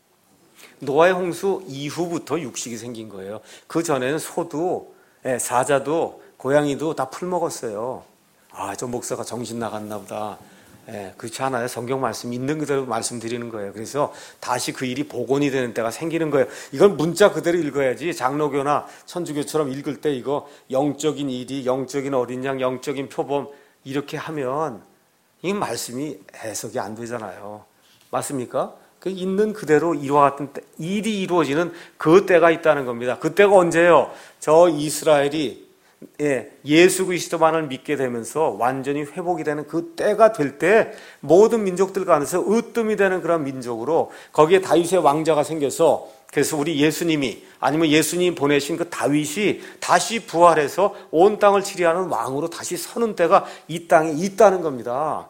A: 노아의 홍수 이후부터 육식이 생긴 거예요. 그 전에는 소도, 사자도, 고양이도 다 풀 먹었어요. 아, 저 목사가 정신 나갔나 보다. 예, 그렇지 않아요. 성경 말씀 있는 그대로 말씀드리는 거예요. 그래서 다시 그 일이 복원이 되는 때가 생기는 거예요. 이건 문자 그대로 읽어야지 장로교나 천주교처럼 읽을 때 이거 영적인 일이, 영적인 어린 양, 영적인 표범 이렇게 하면 이 말씀이 해석이 안 되잖아요. 맞습니까? 그 있는 그대로 이와 같은 때, 일이 이루어지는 그 때가 있다는 겁니다. 그 때가 언제예요? 저 이스라엘이 예, 예수 그리스도만을 믿게 되면서 완전히 회복이 되는 그 때가 될 때 모든 민족들 가운데서 으뜸이 되는 그런 민족으로 거기에 다윗의 왕자가 생겨서 그래서 우리 예수님이 아니면 예수님이 보내신 그 다윗이 다시 부활해서 온 땅을 치리하는 왕으로 다시 서는 때가 이 땅에 있다는 겁니다.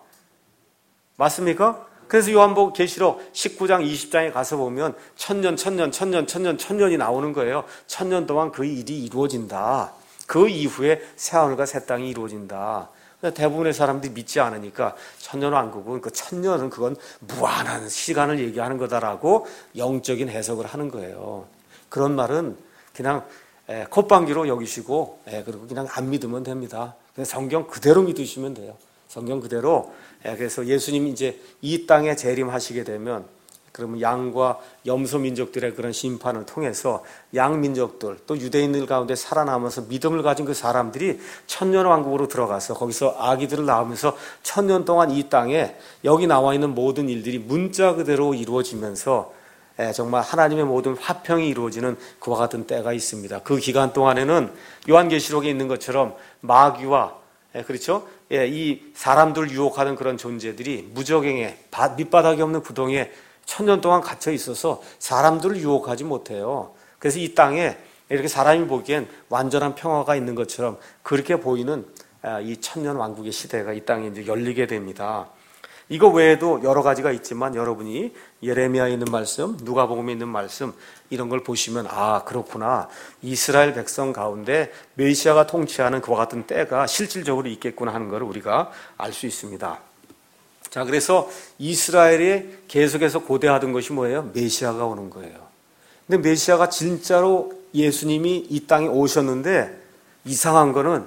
A: 맞습니까? 그래서 요한복음 계시록 십구 장 이십 장에 가서 보면 천년 천년 천년 천년 천년이 나오는 거예요. 천년 동안 그 일이 이루어진다. 그 이후에 새하늘과 새 땅이 이루어진다. 대부분의 사람들이 믿지 않으니까 천년왕국은 그 천년은 그건 무한한 시간을 얘기하는 거다라고 영적인 해석을 하는 거예요. 그런 말은 그냥 콧방귀로 여기시고 그리고 그냥 안 믿으면 됩니다. 그냥 성경 그대로 믿으시면 돼요. 성경 그대로. 그래서 예수님이 이제 이 땅에 재림하시게 되면 그러면 양과 염소 민족들의 그런 심판을 통해서 양 민족들 또 유대인들 가운데 살아남아서 믿음을 가진 그 사람들이 천년 왕국으로 들어가서 거기서 아기들을 낳으면서 천년 동안 이 땅에 여기 나와 있는 모든 일들이 문자 그대로 이루어지면서 정말 하나님의 모든 화평이 이루어지는 그와 같은 때가 있습니다. 그 기간 동안에는 요한계시록에 있는 것처럼 마귀와 그렇죠? 이 사람들을 유혹하는 그런 존재들이 무적행에 밑바닥이 없는 구덩이에 천년 동안 갇혀 있어서 사람들을 유혹하지 못해요. 그래서 이 땅에 이렇게 사람이 보기엔 완전한 평화가 있는 것처럼 그렇게 보이는 이 천년 왕국의 시대가 이 땅에 이제 열리게 됩니다. 이거 외에도 여러 가지가 있지만 여러분이 예레미야에 있는 말씀, 누가복음에 있는 말씀 이런 걸 보시면 아 그렇구나. 이스라엘 백성 가운데 메시아가 통치하는 그와 같은 때가 실질적으로 있겠구나 하는 걸 우리가 알 수 있습니다. 자, 그래서 이스라엘이 계속해서 고대하던 것이 뭐예요? 메시아가 오는 거예요. 근데 메시아가 진짜로 예수님이 이 땅에 오셨는데 이상한 거는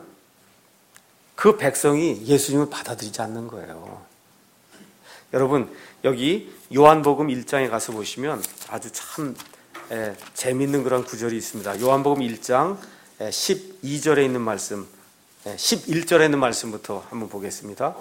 A: 그 백성이 예수님을 받아들이지 않는 거예요. 여러분, 여기 요한복음 일 장에 가서 보시면 아주 참 에, 재밌는 그런 구절이 있습니다. 요한복음 일 장 에, 십이 절에 있는 말씀, 에, 십일 절에 있는 말씀부터 한번 보겠습니다.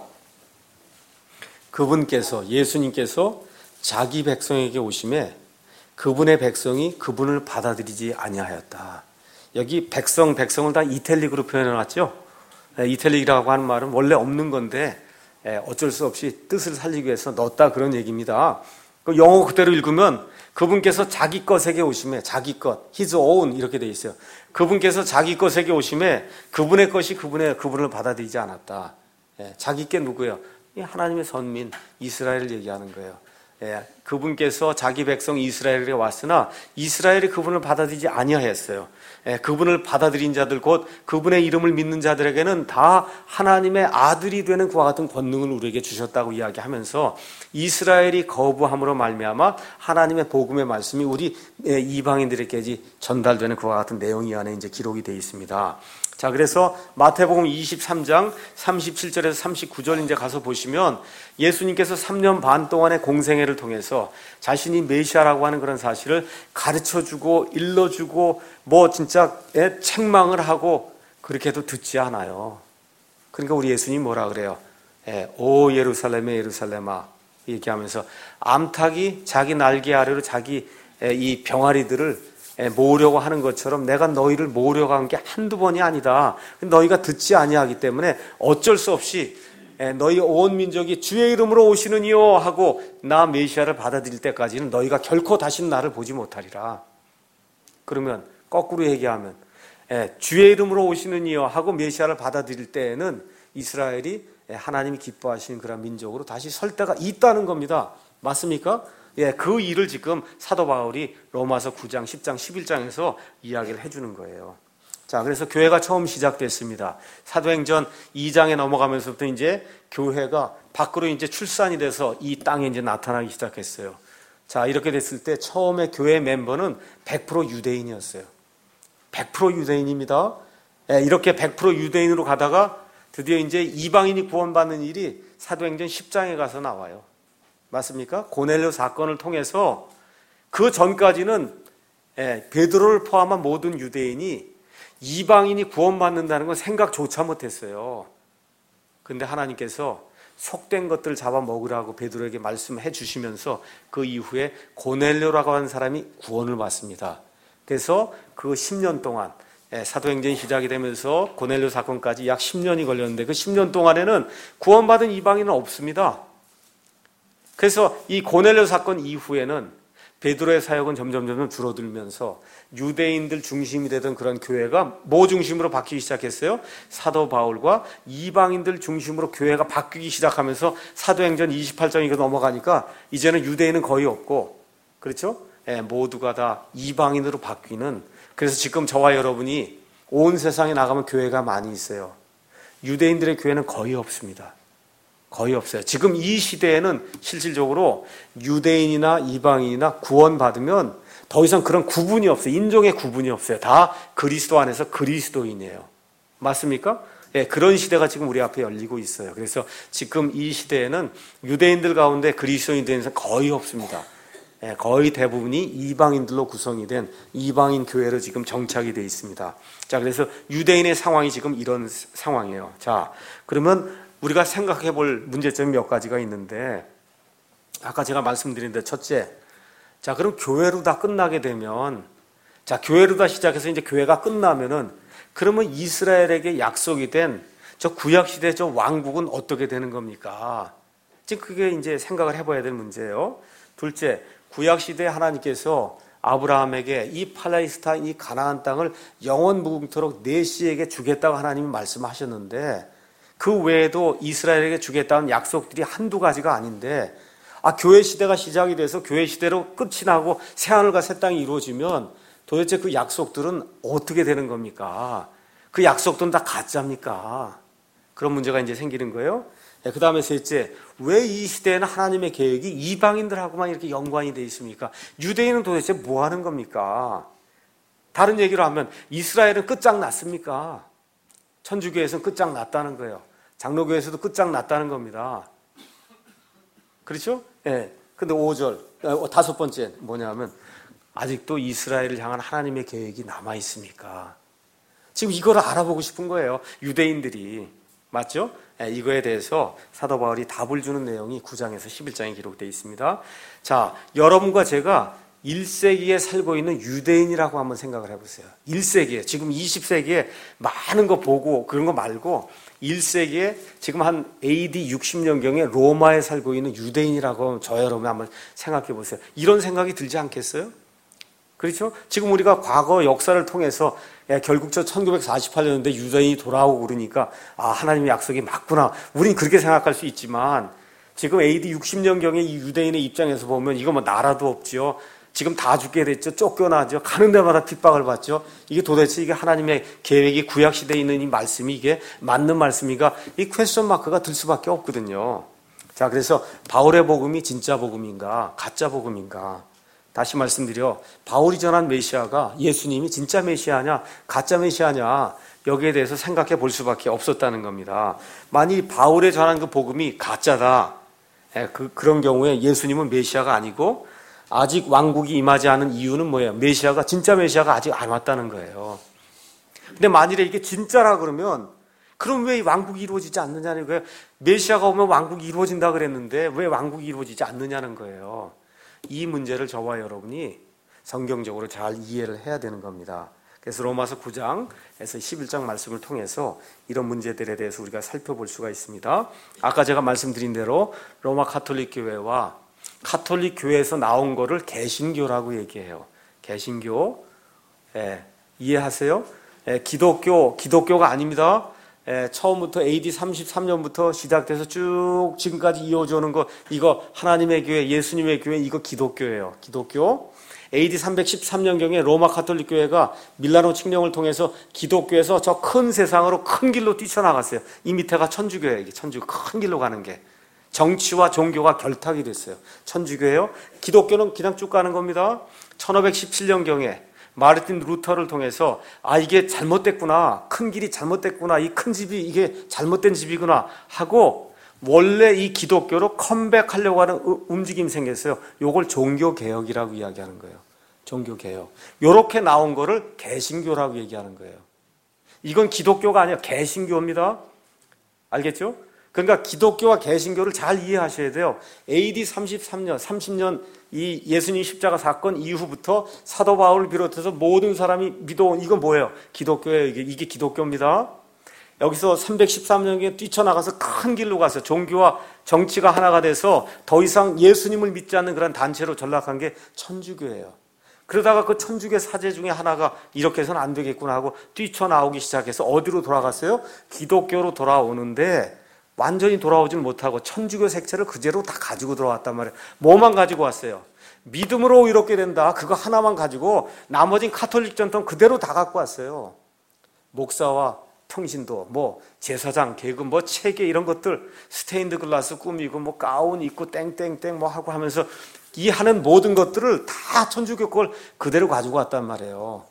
A: 그분께서 예수님께서 자기 백성에게 오심에 그분의 백성이 그분을 받아들이지 아니하였다. 여기 백성 백성을 다 이탈릭으로 표현해놨죠. 이탈릭이라고 하는 말은 원래 없는 건데 어쩔 수 없이 뜻을 살리기 위해서 넣었다 그런 얘기입니다. 영어 그대로 읽으면 그분께서 자기 것에게 오심에 자기 것, his own 이렇게 돼 있어요. 그분께서 자기 것에게 오심에 그분의 것이 그분의 그분을 받아들이지 않았다. 예, 자기께 누구예요? 이 하나님의 선민 이스라엘을 얘기하는 거예요. 예, 그분께서 자기 백성 이스라엘에 왔으나 이스라엘이 그분을 받아들이지 아니하였어요. 예, 그분을 받아들인 자들 곧 그분의 이름을 믿는 자들에게는 다 하나님의 아들이 되는 그와 같은 권능을 우리에게 주셨다고 이야기하면서 이스라엘이 거부함으로 말미암아 하나님의 복음의 말씀이 우리 이방인들에게 전달되는 그와 같은 내용이 안에 이제 기록이 되어 있습니다. 자, 그래서 마태복음 이십삼 장 삼십칠 절에서 삼십구 절 이제 가서 보시면 예수님께서 삼 년 반 동안의 공생애를 통해서 자신이 메시아라고 하는 그런 사실을 가르쳐주고 일러주고 뭐 진짜 책망을 하고 그렇게도 듣지 않아요. 그러니까 우리 예수님 뭐라 그래요? 예, 오 예루살렘의 예루살렘아 얘기하면서 암탉이 자기 날개 아래로 자기 이 병아리들을 모으려고 하는 것처럼 내가 너희를 모으려고 한 게 한두 번이 아니다. 너희가 듣지 아니하기 때문에 어쩔 수 없이 너희 온 민족이 주의 이름으로 오시는 이요 하고 나 메시아를 받아들일 때까지는 너희가 결코 다시 나를 보지 못하리라. 그러면 거꾸로 얘기하면 주의 이름으로 오시는 이요 하고 메시아를 받아들일 때에는 이스라엘이 하나님이 기뻐하시는 그런 민족으로 다시 설 때가 있다는 겁니다. 맞습니까? 예, 그 일을 지금 사도 바울이 로마서 구 장, 십 장, 십일 장에서 이야기를 해주는 거예요. 자, 그래서 교회가 처음 시작됐습니다. 사도행전 이 장에 넘어가면서부터 이제 교회가 밖으로 이제 출산이 돼서 이 땅에 이제 나타나기 시작했어요. 자, 이렇게 됐을 때 처음에 교회 멤버는 백 퍼센트 유대인이었어요. 백 퍼센트 유대인입니다. 예, 이렇게 백 퍼센트 유대인으로 가다가 드디어 이제 이방인이 구원받는 일이 사도행전 십 장에 가서 나와요. 맞습니까? 고넬료 사건을 통해서 그 전까지는 베드로를 포함한 모든 유대인이 이방인이 구원받는다는 건 생각조차 못했어요. 그런데 하나님께서 속된 것들을 잡아먹으라고 베드로에게 말씀해 주시면서 그 이후에 고넬료라고 하는 사람이 구원을 받습니다. 그래서 그 십 년 동안 사도행전이 시작이 되면서 고넬료 사건까지 약 십 년이 걸렸는데 그 십 년 동안에는 구원받은 이방인은 없습니다. 그래서 이 고넬료 사건 이후에는 베드로의 사역은 점점 점점 줄어들면서 유대인들 중심이 되던 그런 교회가 뭐 중심으로 바뀌기 시작했어요? 사도 바울과 이방인들 중심으로 교회가 바뀌기 시작하면서 사도행전 이십팔 장이 넘어가니까 이제는 유대인은 거의 없고, 그렇죠? 예, 모두가 다 이방인으로 바뀌는. 그래서 지금 저와 여러분이 온 세상에 나가면 교회가 많이 있어요. 유대인들의 교회는 거의 없습니다. 거의 없어요. 지금 이 시대에는 실질적으로 유대인이나 이방인이나 구원받으면 더 이상 그런 구분이 없어요. 인종의 구분이 없어요. 다 그리스도 안에서 그리스도인이에요. 맞습니까? 예, 그런 시대가 지금 우리 앞에 열리고 있어요. 그래서 지금 이 시대에는 유대인들 가운데 그리스도인 된 사람 거의 없습니다. 예, 거의 대부분이 이방인들로 구성이 된 이방인 교회로 지금 정착이 되어 있습니다. 자, 그래서 유대인의 상황이 지금 이런 상황이에요. 자, 그러면 우리가 생각해 볼 문제점이 몇 가지가 있는데, 아까 제가 말씀드린 데 첫째, 자, 그럼 교회로 다 끝나게 되면, 자, 교회로 다 시작해서 이제 교회가 끝나면은, 그러면 이스라엘에게 약속이 된 저 구약시대 저 왕국은 어떻게 되는 겁니까? 지금 그게 이제 생각을 해봐야 될 문제예요. 둘째, 구약시대에 하나님께서 아브라함에게 이 팔레스타인, 이 가나안 땅을 영원 무궁토록 내 씨에게 주겠다고 하나님이 말씀하셨는데, 그 외에도 이스라엘에게 주겠다는 약속들이 한두 가지가 아닌데, 아, 교회 시대가 시작이 돼서 교회 시대로 끝이 나고 새하늘과 새 땅이 이루어지면 도대체 그 약속들은 어떻게 되는 겁니까? 그 약속들은 다 가짜입니까? 그런 문제가 이제 생기는 거예요. 네, 그 다음에 셋째, 왜 이 시대에는 하나님의 계획이 이방인들하고만 이렇게 연관이 되어 있습니까? 유대인은 도대체 뭐 하는 겁니까? 다른 얘기로 하면 이스라엘은 끝장났습니까? 천주교에서는 끝장났다는 거예요. 장로교에서도 끝장났다는 겁니다. 그렇죠? 예. 네. 근데 오 절, 다섯 번째 뭐냐면, 아직도 이스라엘을 향한 하나님의 계획이 남아 있습니까? 지금 이걸 알아보고 싶은 거예요. 유대인들이. 맞죠? 예, 이거에 대해서 사도 바울이 답을 주는 내용이 구 장에서 십일 장에 기록되어 있습니다. 자, 여러분과 제가 일 세기에 살고 있는 유대인이라고 한번 생각을 해보세요. 일 세기에, 지금 이십 세기에 많은 거 보고 그런 거 말고 일 세기에 지금 한 에이디 육십 년경에 로마에 살고 있는 유대인이라고 저 여러분 한번 생각해 보세요. 이런 생각이 들지 않겠어요? 그렇죠? 지금 우리가 과거 역사를 통해서 예, 결국 저 천구백사십팔 년대 유대인이 돌아오고 그러니까 아, 하나님의 약속이 맞구나. 우린 그렇게 생각할 수 있지만 지금 에이디 육십 년경의 이 유대인의 입장에서 보면 이거 뭐 나라도 없지요. 지금 다 죽게 됐죠. 쫓겨나죠. 가는 데마다 핍박을 받죠. 이게 도대체 이게 하나님의 계획이 구약시대에 있는 이 말씀이 이게 맞는 말씀이가 이 퀘스천 마크가 들 수밖에 없거든요. 자, 그래서 바울의 복음이 진짜 복음인가 가짜 복음인가. 다시 말씀드려 바울이 전한 메시아가 예수님이 진짜 메시아냐 가짜 메시아냐 여기에 대해서 생각해 볼 수밖에 없었다는 겁니다. 만일 바울의 전한 그 복음이 가짜다. 그, 그런 경우에 예수님은 메시아가 아니고 아직 왕국이 임하지 않은 이유는 뭐예요? 메시아가 진짜 메시아가 아직 안 왔다는 거예요. 근데 만일에 이게 진짜라 그러면 그럼 왜 왕국이 이루어지지 않느냐는 거예요. 메시아가 오면 왕국이 이루어진다 그랬는데 왜 왕국이 이루어지지 않느냐는 거예요. 이 문제를 저와 여러분이 성경적으로 잘 이해를 해야 되는 겁니다. 그래서 로마서 구 장에서 십일 장 말씀을 통해서 이런 문제들에 대해서 우리가 살펴볼 수가 있습니다. 아까 제가 말씀드린 대로 로마 가톨릭 교회와 가톨릭 교회에서 나온 거를 개신교라고 얘기해요. 개신교. 예, 이해하세요? 예, 기독교, 기독교가 아닙니다. 예, 처음부터 에이디 삼십삼 년부터 시작돼서 쭉 지금까지 이어져 오는 거, 이거 하나님의 교회, 예수님의 교회, 이거 기독교예요. 기독교. 에이디 삼백십삼 년경에 로마 가톨릭 교회가 밀라노 칙령을 통해서 기독교에서 저 큰 세상으로 큰 길로 뛰쳐나갔어요. 이 밑에가 천주교예요. 이게 천주교 큰 길로 가는 게. 정치와 종교가 결탁이 됐어요. 천주교예요. 기독교는 그냥 쭉 가는 겁니다. 천오백십칠 년경에 마르틴 루터를 통해서 아 이게 잘못됐구나. 큰 길이 잘못됐구나. 이 큰 집이 이게 잘못된 집이구나 하고 원래 이 기독교로 컴백하려고 하는 움직임이 생겼어요. 요걸 종교개혁이라고 이야기하는 거예요. 종교개혁. 요렇게 나온 거를 개신교라고 얘기하는 거예요. 이건 기독교가 아니라 개신교입니다. 알겠죠? 그러니까 기독교와 개신교를 잘 이해하셔야 돼요. 에이디 삼십삼 년, 삼십 년 이 예수님 십자가 사건 이후부터 사도 바울을 비롯해서 모든 사람이 믿어온 이건 뭐예요? 기독교예요. 이게, 이게 기독교입니다. 여기서 삼백십삼 년에 뛰쳐나가서 큰 길로 가서 종교와 정치가 하나가 돼서 더 이상 예수님을 믿지 않는 그런 단체로 전락한 게 천주교예요. 그러다가 그 천주교 사제 중에 하나가 이렇게 해서는 안 되겠구나 하고 뛰쳐나오기 시작해서 어디로 돌아갔어요? 기독교로 돌아오는데 완전히 돌아오지는 못하고 천주교 색채를 그대로 다 가지고 돌아왔단 말이에요. 뭐만 가지고 왔어요? 믿음으로 이렇게 된다. 그거 하나만 가지고 나머진 카톨릭 전통 그대로 다 갖고 왔어요. 목사와 평신도, 뭐 제사장, 계급, 뭐 체계 이런 것들 스테인드 글라스 꾸미고 뭐 가운 입고 땡땡땡 뭐 하고 하면서 이 하는 모든 것들을 다 천주교 걸 그대로 가지고 왔단 말이에요.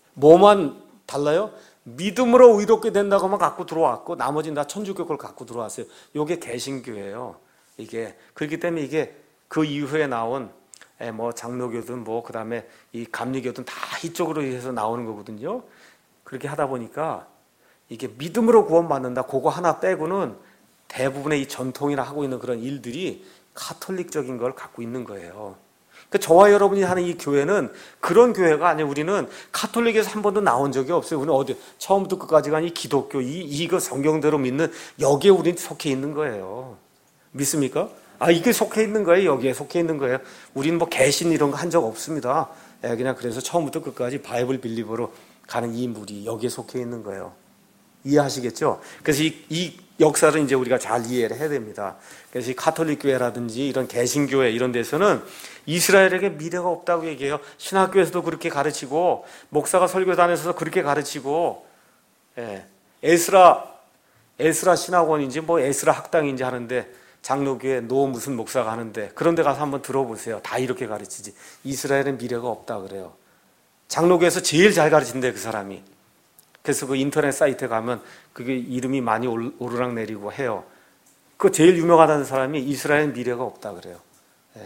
A: 뭐만 달라요? 믿음으로 의롭게 된다고만 갖고 들어왔고 나머지는 다 천주교 걸 갖고 들어왔어요. 이게 개신교예요. 이게 그렇기 때문에 이게 그 이후에 나온 뭐 장로교든 뭐 그다음에 이 감리교든 다 이쪽으로 해서 나오는 거거든요. 그렇게 하다 보니까 이게 믿음으로 구원받는다. 그거 하나 빼고는 대부분의 이 전통이나 하고 있는 그런 일들이 카톨릭적인 걸 갖고 있는 거예요. 그러니까 저와 여러분이 하는 이 교회는 그런 교회가 아니에요. 우리는 카톨릭에서 한 번도 나온 적이 없어요. 우리는 어디 처음부터 끝까지 간 이 기독교, 이 이거 성경대로 믿는 여기에 우리는 속해 있는 거예요. 믿습니까? 아 이게 속해 있는 거예요. 여기에 속해 있는 거예요. 우리는 뭐 개신 이런 거 한 적 없습니다. 예, 그냥 그래서 처음부터 끝까지 바이블 빌리버로 가는 이 무리 여기에 속해 있는 거예요. 이해하시겠죠? 그래서 이, 이 역사를 이제 우리가 잘 이해를 해야 됩니다. 그래서 이 가톨릭 교회라든지 이런 개신교회 이런 데서는 이스라엘에게 미래가 없다고 얘기해요. 신학교에서도 그렇게 가르치고 목사가 설교단에서도 그렇게 가르치고 예. 에스라 에스라 신학원인지 뭐 에스라 학당인지 하는데 장로교회 노 무슨 목사가 하는데 그런 데 가서 한번 들어보세요. 다 이렇게 가르치지. 이스라엘은 미래가 없다 그래요. 장로교에서 제일 잘 가르친대 그 사람이. 그래서 그 인터넷 사이트에 가면 그게 이름이 많이 오르락 내리고 해요. 그 제일 유명하다는 사람이 이스라엘 미래가 없다 그래요. 예.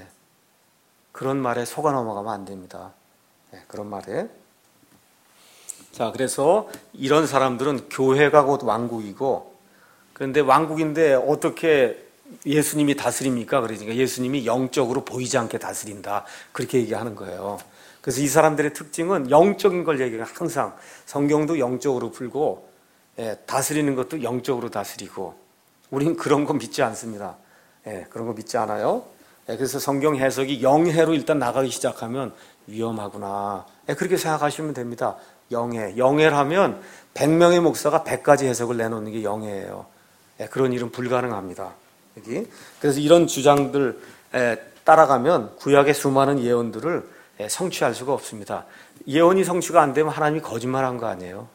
A: 그런 말에 속아 넘어가면 안 됩니다. 예, 그런 말에. 자, 그래서 이런 사람들은 교회가 곧 왕국이고, 그런데 왕국인데 어떻게 예수님이 다스립니까? 그러니까 예수님이 영적으로 보이지 않게 다스린다. 그렇게 얘기하는 거예요. 그래서 이 사람들의 특징은 영적인 걸 얘기해요. 항상 성경도 영적으로 풀고 예, 다스리는 것도 영적으로 다스리고 우리는 그런 거 믿지 않습니다. 예, 그런 거 믿지 않아요. 예, 그래서 성경 해석이 영해로 일단 나가기 시작하면 위험하구나. 예, 그렇게 생각하시면 됩니다. 영해. 영해라면 백 명의 목사가 백 가지 해석을 내놓는 게 영해예요. 예, 그런 일은 불가능합니다. 여기. 그래서 이런 주장들 에, 따라가면 구약의 수많은 예언들을 에, 성취할 수가 없습니다. 예언이 성취가 안 되면 하나님이 거짓말한 거 아니에요?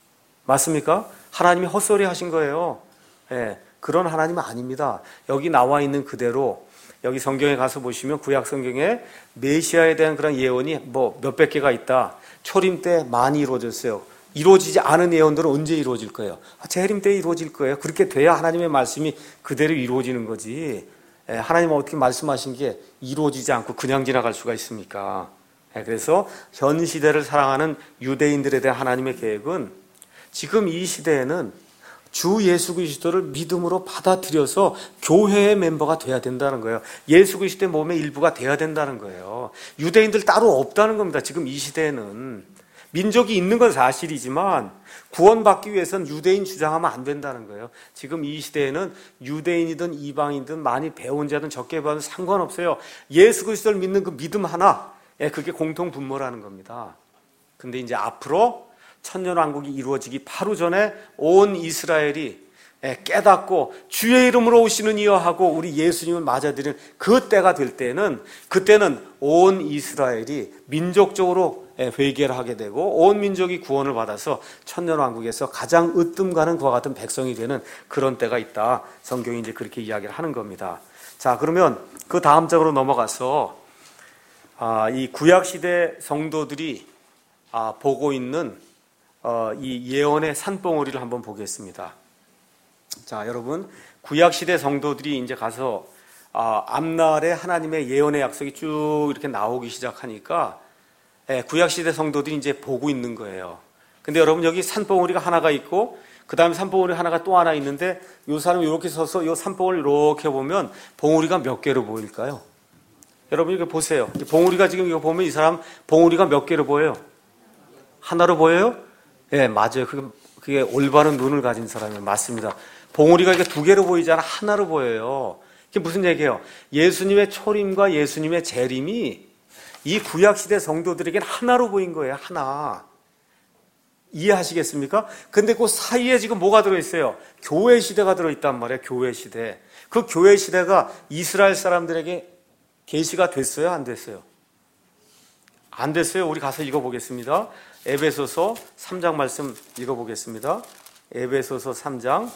A: 맞습니까? 하나님이 헛소리 하신 거예요. 예, 그런 하나님은 아닙니다. 여기 나와 있는 그대로 여기 성경에 가서 보시면 구약 성경에 메시아에 대한 그런 예언이 뭐 몇백 개가 있다. 초림 때 많이 이루어졌어요. 이루어지지 않은 예언들은 언제 이루어질 거예요? 재림 때 이루어질 거예요. 그렇게 돼야 하나님의 말씀이 그대로 이루어지는 거지. 예, 하나님은 어떻게 말씀하신 게 이루어지지 않고 그냥 지나갈 수가 있습니까? 예, 그래서 현 시대를 사랑하는 유대인들에 대한 하나님의 계획은 지금 이 시대에는 주 예수 그리스도를 믿음으로 받아들여서 교회의 멤버가 돼야 된다는 거예요. 예수 그리스도의 몸의 일부가 돼야 된다는 거예요. 유대인들 따로 없다는 겁니다. 지금 이 시대에는. 민족이 있는 건 사실이지만 구원받기 위해서는 유대인 주장하면 안 된다는 거예요. 지금 이 시대에는 유대인이든 이방인이든 많이 배운 자든 적게 배워도 상관없어요. 예수 그리스도를 믿는 그 믿음 하나, 그게 공통 분모라는 겁니다. 근데 이제 앞으로 천년왕국이 이루어지기 바로 전에 온 이스라엘이 깨닫고 주의 이름으로 오시는 이여 하고 우리 예수님을 맞아들이는 그 때가 될 때는, 그때는 온 이스라엘이 민족적으로 회개를 하게 되고 온 민족이 구원을 받아서 천년왕국에서 가장 으뜸 가는 그와 같은 백성이 되는 그런 때가 있다. 성경이 이제 그렇게 이야기를 하는 겁니다. 자, 그러면 그 다음 장으로 넘어가서 아, 이 구약시대 성도들이 아, 보고 있는 어, 이 예언의 산봉우리를 한번 보겠습니다. 자, 여러분, 구약시대 성도들이 이제 가서 아, 앞날에 하나님의 예언의 약속이 쭉 이렇게 나오기 시작하니까 예, 구약시대 성도들이 이제 보고 있는 거예요. 근데 여러분, 여기 산봉우리가 하나가 있고 그 다음에 산봉우리 하나가 또 하나 있는데 이 사람이 이렇게 서서 이 산봉우리 이렇게 보면 봉우리가 몇 개로 보일까요? 여러분, 이거 보세요. 봉우리가 지금 이거 보면 이 사람 봉우리가 몇 개로 보여요? 하나로 보여요? 예, 네, 맞아요. 그게, 그게 올바른 눈을 가진 사람이에요. 맞습니다. 봉우리가 이게 두 개로 보이지 않아 하나로 보여요. 이게 무슨 얘기예요? 예수님의 초림과 예수님의 재림이 이 구약시대 성도들에게는 하나로 보인 거예요. 하나. 이해하시겠습니까? 근데 그 사이에 지금 뭐가 들어있어요? 교회 시대가 들어있단 말이에요. 교회 시대. 그 교회 시대가 이스라엘 사람들에게 계시가 됐어요? 안 됐어요? 안 됐어요. 우리 가서 읽어보겠습니다. 에베소서 삼 장 말씀 읽어보겠습니다. 에베소서 삼 장.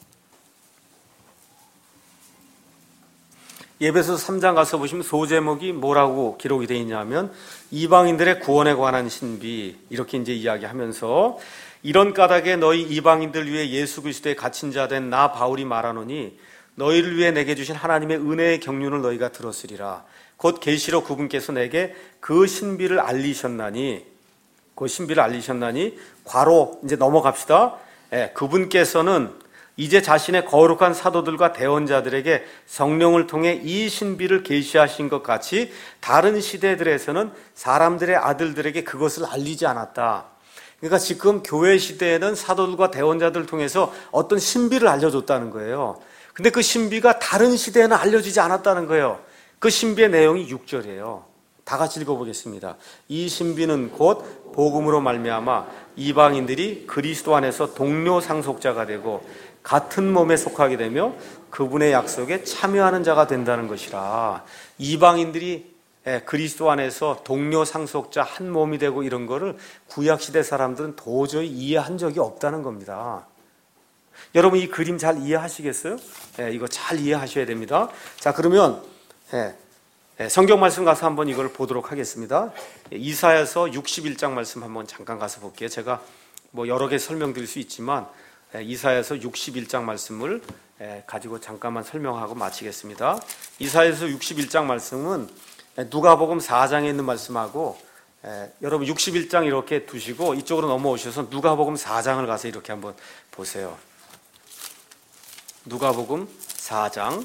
A: 에베소서 삼 장 가서 보시면 소제목이 뭐라고 기록이 되어 있냐면 이방인들의 구원에 관한 신비, 이렇게 이제 이야기하면서 이런 까닭에 너희 이방인들 위해 예수 그리스도의 갇힌 자 된 나 바울이 말하노니 너희를 위해 내게 주신 하나님의 은혜의 경륜을 너희가 들었으리라. 곧 계시로 그분께서 내게 그 신비를 알리셨나니, 그 신비를 알리셨나니, 괄호 이제 넘어갑시다. 예, 그분께서는 이제 자신의 거룩한 사도들과 대언자들에게 성령을 통해 이 신비를 계시하신 것 같이 다른 시대들에서는 사람들의 아들들에게 그것을 알리지 않았다. 그러니까 지금 교회 시대에는 사도들과 대언자들을 통해서 어떤 신비를 알려줬다는 거예요. 근데 그 신비가 다른 시대에는 알려지지 않았다는 거예요. 그 신비의 내용이 육 절이에요. 다 같이 읽어보겠습니다. 이 신비는 곧 복음으로 말미암아 이방인들이 그리스도 안에서 동료 상속자가 되고 같은 몸에 속하게 되며 그분의 약속에 참여하는 자가 된다는 것이라. 이방인들이 그리스도 안에서 동료 상속자 한 몸이 되고 이런 거를 구약시대 사람들은 도저히 이해한 적이 없다는 겁니다. 여러분, 이 그림 잘 이해하시겠어요? 예, 이거 잘 이해하셔야 됩니다. 자, 그러면 예, 예, 성경 말씀 가서 한번 이걸 보도록 하겠습니다. 예, 이사야서 육십일 장 말씀 한번 잠깐 가서 볼게요. 제가 뭐 여러 개 설명드릴 수 있지만 예, 이사야서 육십일 장 말씀을 예, 가지고 잠깐만 설명하고 마치겠습니다. 이사야서 육십일 장 말씀은 예, 누가복음 사 장에 있는 말씀하고 예, 여러분 육십일 장 이렇게 두시고 이쪽으로 넘어오셔서 누가복음 사 장을 가서 이렇게 한번 보세요. 누가복음 사 장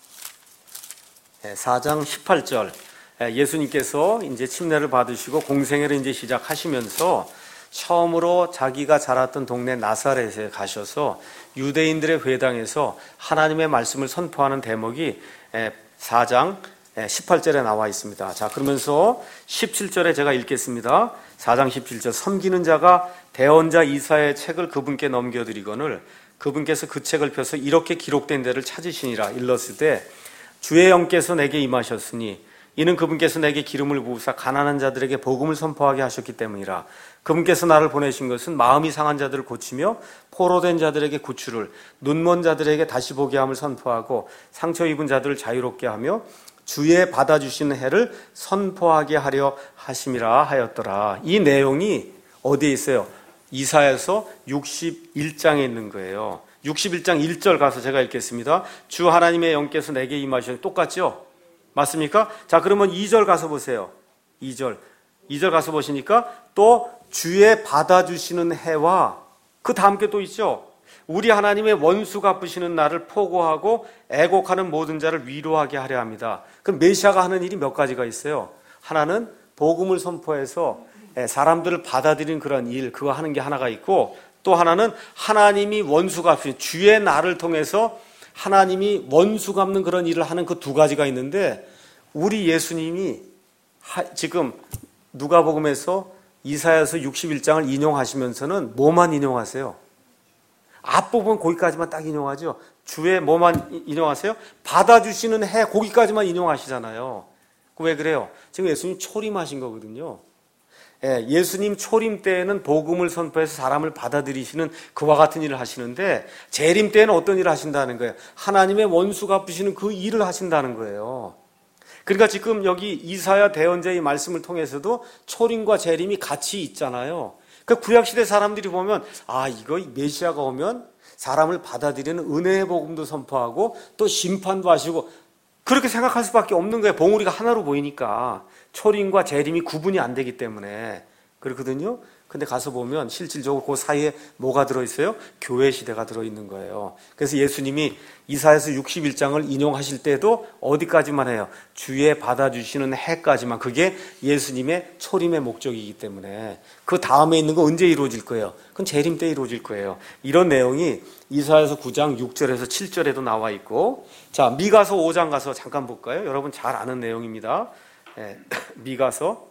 A: 사 장 십팔 절. 예수님께서 이제 침례를 받으시고 공생애를 이제 시작하시면서 처음으로 자기가 자랐던 동네 나사렛에 가셔서 유대인들의 회당에서 하나님의 말씀을 선포하는 대목이 사 장 십팔 절에 나와 있습니다. 자, 그러면서 십칠 절에 제가 읽겠습니다. 사 장 십칠 절. 섬기는 자가 대언자 이사야의 책을 그분께 넘겨드리거늘 그분께서 그 책을 펴서 이렇게 기록된 데를 찾으시니라. 일렀으되 주의 영께서 내게 임하셨으니 이는 그분께서 내게 기름을 부으사 가난한 자들에게 복음을 선포하게 하셨기 때문이라. 그분께서 나를 보내신 것은 마음이 상한 자들을 고치며 포로된 자들에게 구출을, 눈먼 자들에게 다시 보게 함을 선포하고 상처 입은 자들을 자유롭게 하며 주의 받아주시는 해를 선포하게 하려 하심이라 하였더라. 이 내용이 어디에 있어요? 이사야서 육십일 장에 있는 거예요. 육십일 장 일 절 가서 제가 읽겠습니다. 주 하나님의 영께서 내게 임하셨니. 똑같죠? 맞습니까? 자, 그러면 이 절 가서 보세요. 이 절. 이 절 가서 보시니까 또 주의 받아주시는 해와 그 다음 게 또 있죠. 우리 하나님의 원수 갚으시는 날을 포고하고 애곡하는 모든 자를 위로하게 하려 합니다. 그럼 메시아가 하는 일이 몇 가지가 있어요. 하나는 복음을 선포해서 사람들을 받아들이는 그런 일, 그거 하는 게 하나가 있고, 또 하나는 하나님이 원수 갚으신 주의 날을 통해서 하나님이 원수 갚는 그런 일을 하는 그 두 가지가 있는데, 우리 예수님이 지금 누가복음에서 이사야서 육십일 장을 인용하시면서는 뭐만 인용하세요? 앞부분 거기까지만 딱 인용하죠. 주의 뭐만 인용하세요? 받아주시는 해 거기까지만 인용하시잖아요. 왜 그래요? 지금 예수님 초림하신 거거든요. 예, 예수님 초림 때에는 복음을 선포해서 사람을 받아들이시는 그와 같은 일을 하시는데, 재림 때에는 어떤 일을 하신다는 거예요? 하나님의 원수 갚으시는 그 일을 하신다는 거예요. 그러니까 지금 여기 이사야 대언자의 말씀을 통해서도 초림과 재림이 같이 있잖아요. 그 구약시대 사람들이 보면, 아, 이거 메시아가 오면 사람을 받아들이는 은혜의 복음도 선포하고 또 심판도 하시고, 그렇게 생각할 수밖에 없는 거예요. 봉우리가 하나로 보이니까. 초림과 재림이 구분이 안 되기 때문에 그렇거든요. 근데 가서 보면 실질적으로 그 사이에 뭐가 들어있어요? 교회 시대가 들어있는 거예요. 그래서 예수님이 이사야서 육십일 장을 인용하실 때도 어디까지만 해요? 주의 받아주시는 해까지만. 그게 예수님의 초림의 목적이기 때문에 그 다음에 있는 거 언제 이루어질 거예요? 그건 재림 때 이루어질 거예요. 이런 내용이 이사야서 구 장 육 절에서 칠 절에도 나와 있고, 자, 미가서 오 장 가서 잠깐 볼까요? 여러분 잘 아는 내용입니다. 예, 미가서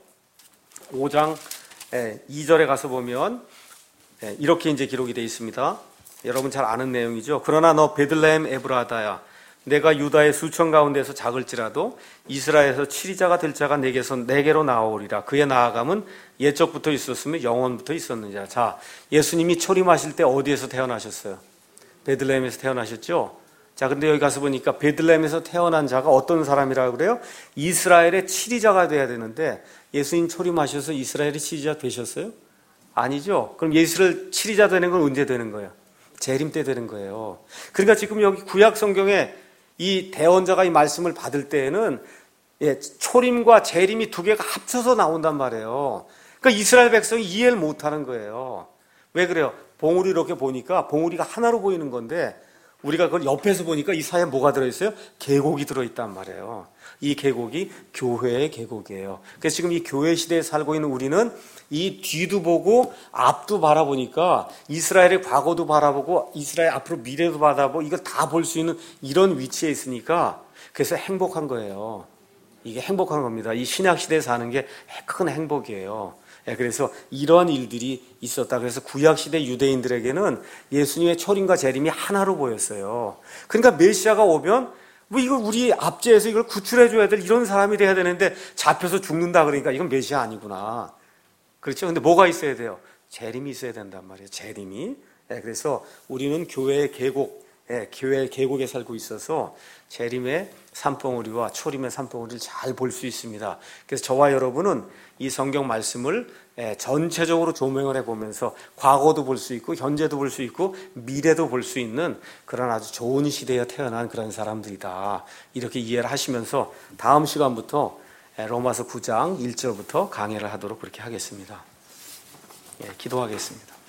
A: 오 장 예, 이 절에 가서 보면 예, 이렇게 이제 기록이 되어 있습니다. 여러분 잘 아는 내용이죠. 그러나 너 베들레헴 에브라다야, 내가 유다의 수천 가운데서 작을지라도 이스라엘에서 치리자가 될 자가 내게서 내게로 나오리라. 그의 나아감은 옛적부터 있었으며 영원부터 있었느니라. 자, 예수님이 초림하실 때 어디에서 태어나셨어요? 베들레헴에서 태어나셨죠. 자, 근데 여기 가서 보니까 베들레헴에서 태어난 자가 어떤 사람이라고 그래요? 이스라엘의 치리자가 돼야 되는데, 예수님 초림하셔서 이스라엘의 치리자 되셨어요? 아니죠. 그럼 이스라엘 치리자 되는 건 언제 되는 거예요? 재림 때 되는 거예요. 그러니까 지금 여기 구약 성경에 이 대언자가 이 말씀을 받을 때에는 예, 초림과 재림이 두 개가 합쳐서 나온단 말이에요. 그러니까 이스라엘 백성이 이해를 못하는 거예요. 왜 그래요? 봉우리 이렇게 보니까 봉우리가 하나로 보이는 건데, 우리가 그걸 옆에서 보니까 이 사이에 뭐가 들어있어요? 계곡이 들어있단 말이에요. 이 계곡이 교회의 계곡이에요. 그래서 지금 이 교회 시대에 살고 있는 우리는 이 뒤도 보고 앞도 바라보니까 이스라엘의 과거도 바라보고 이스라엘 앞으로 미래도 바라보고 이걸 다 볼 수 있는 이런 위치에 있으니까, 그래서 행복한 거예요. 이게 행복한 겁니다. 이 신약 시대에 사는 게 큰 행복이에요. 그래서 이러한 일들이 있었다. 그래서 구약시대 유대인들에게는 예수님의 초림과 재림이 하나로 보였어요. 그러니까 메시아가 오면 뭐 이걸 우리 압제해서 이걸 구출해줘야 될 이런 사람이 돼야 되는데 잡혀서 죽는다 그러니까 이건 메시아 아니구나. 그렇죠? 근데 뭐가 있어야 돼요? 재림이 있어야 된단 말이에요. 재림이. 그래서 우리는 교회의 계곡, 교회의 계곡에 살고 있어서 재림의 산봉우리와 초림의 산봉우리를 잘 볼 수 있습니다. 그래서 저와 여러분은 이 성경 말씀을 전체적으로 조명을 해보면서 과거도 볼 수 있고 현재도 볼 수 있고 미래도 볼 수 있는 그런 아주 좋은 시대에 태어난 그런 사람들이다. 이렇게 이해를 하시면서 다음 시간부터 로마서 구 장 일 절부터 강해를 하도록 그렇게 하겠습니다. 예, 기도하겠습니다.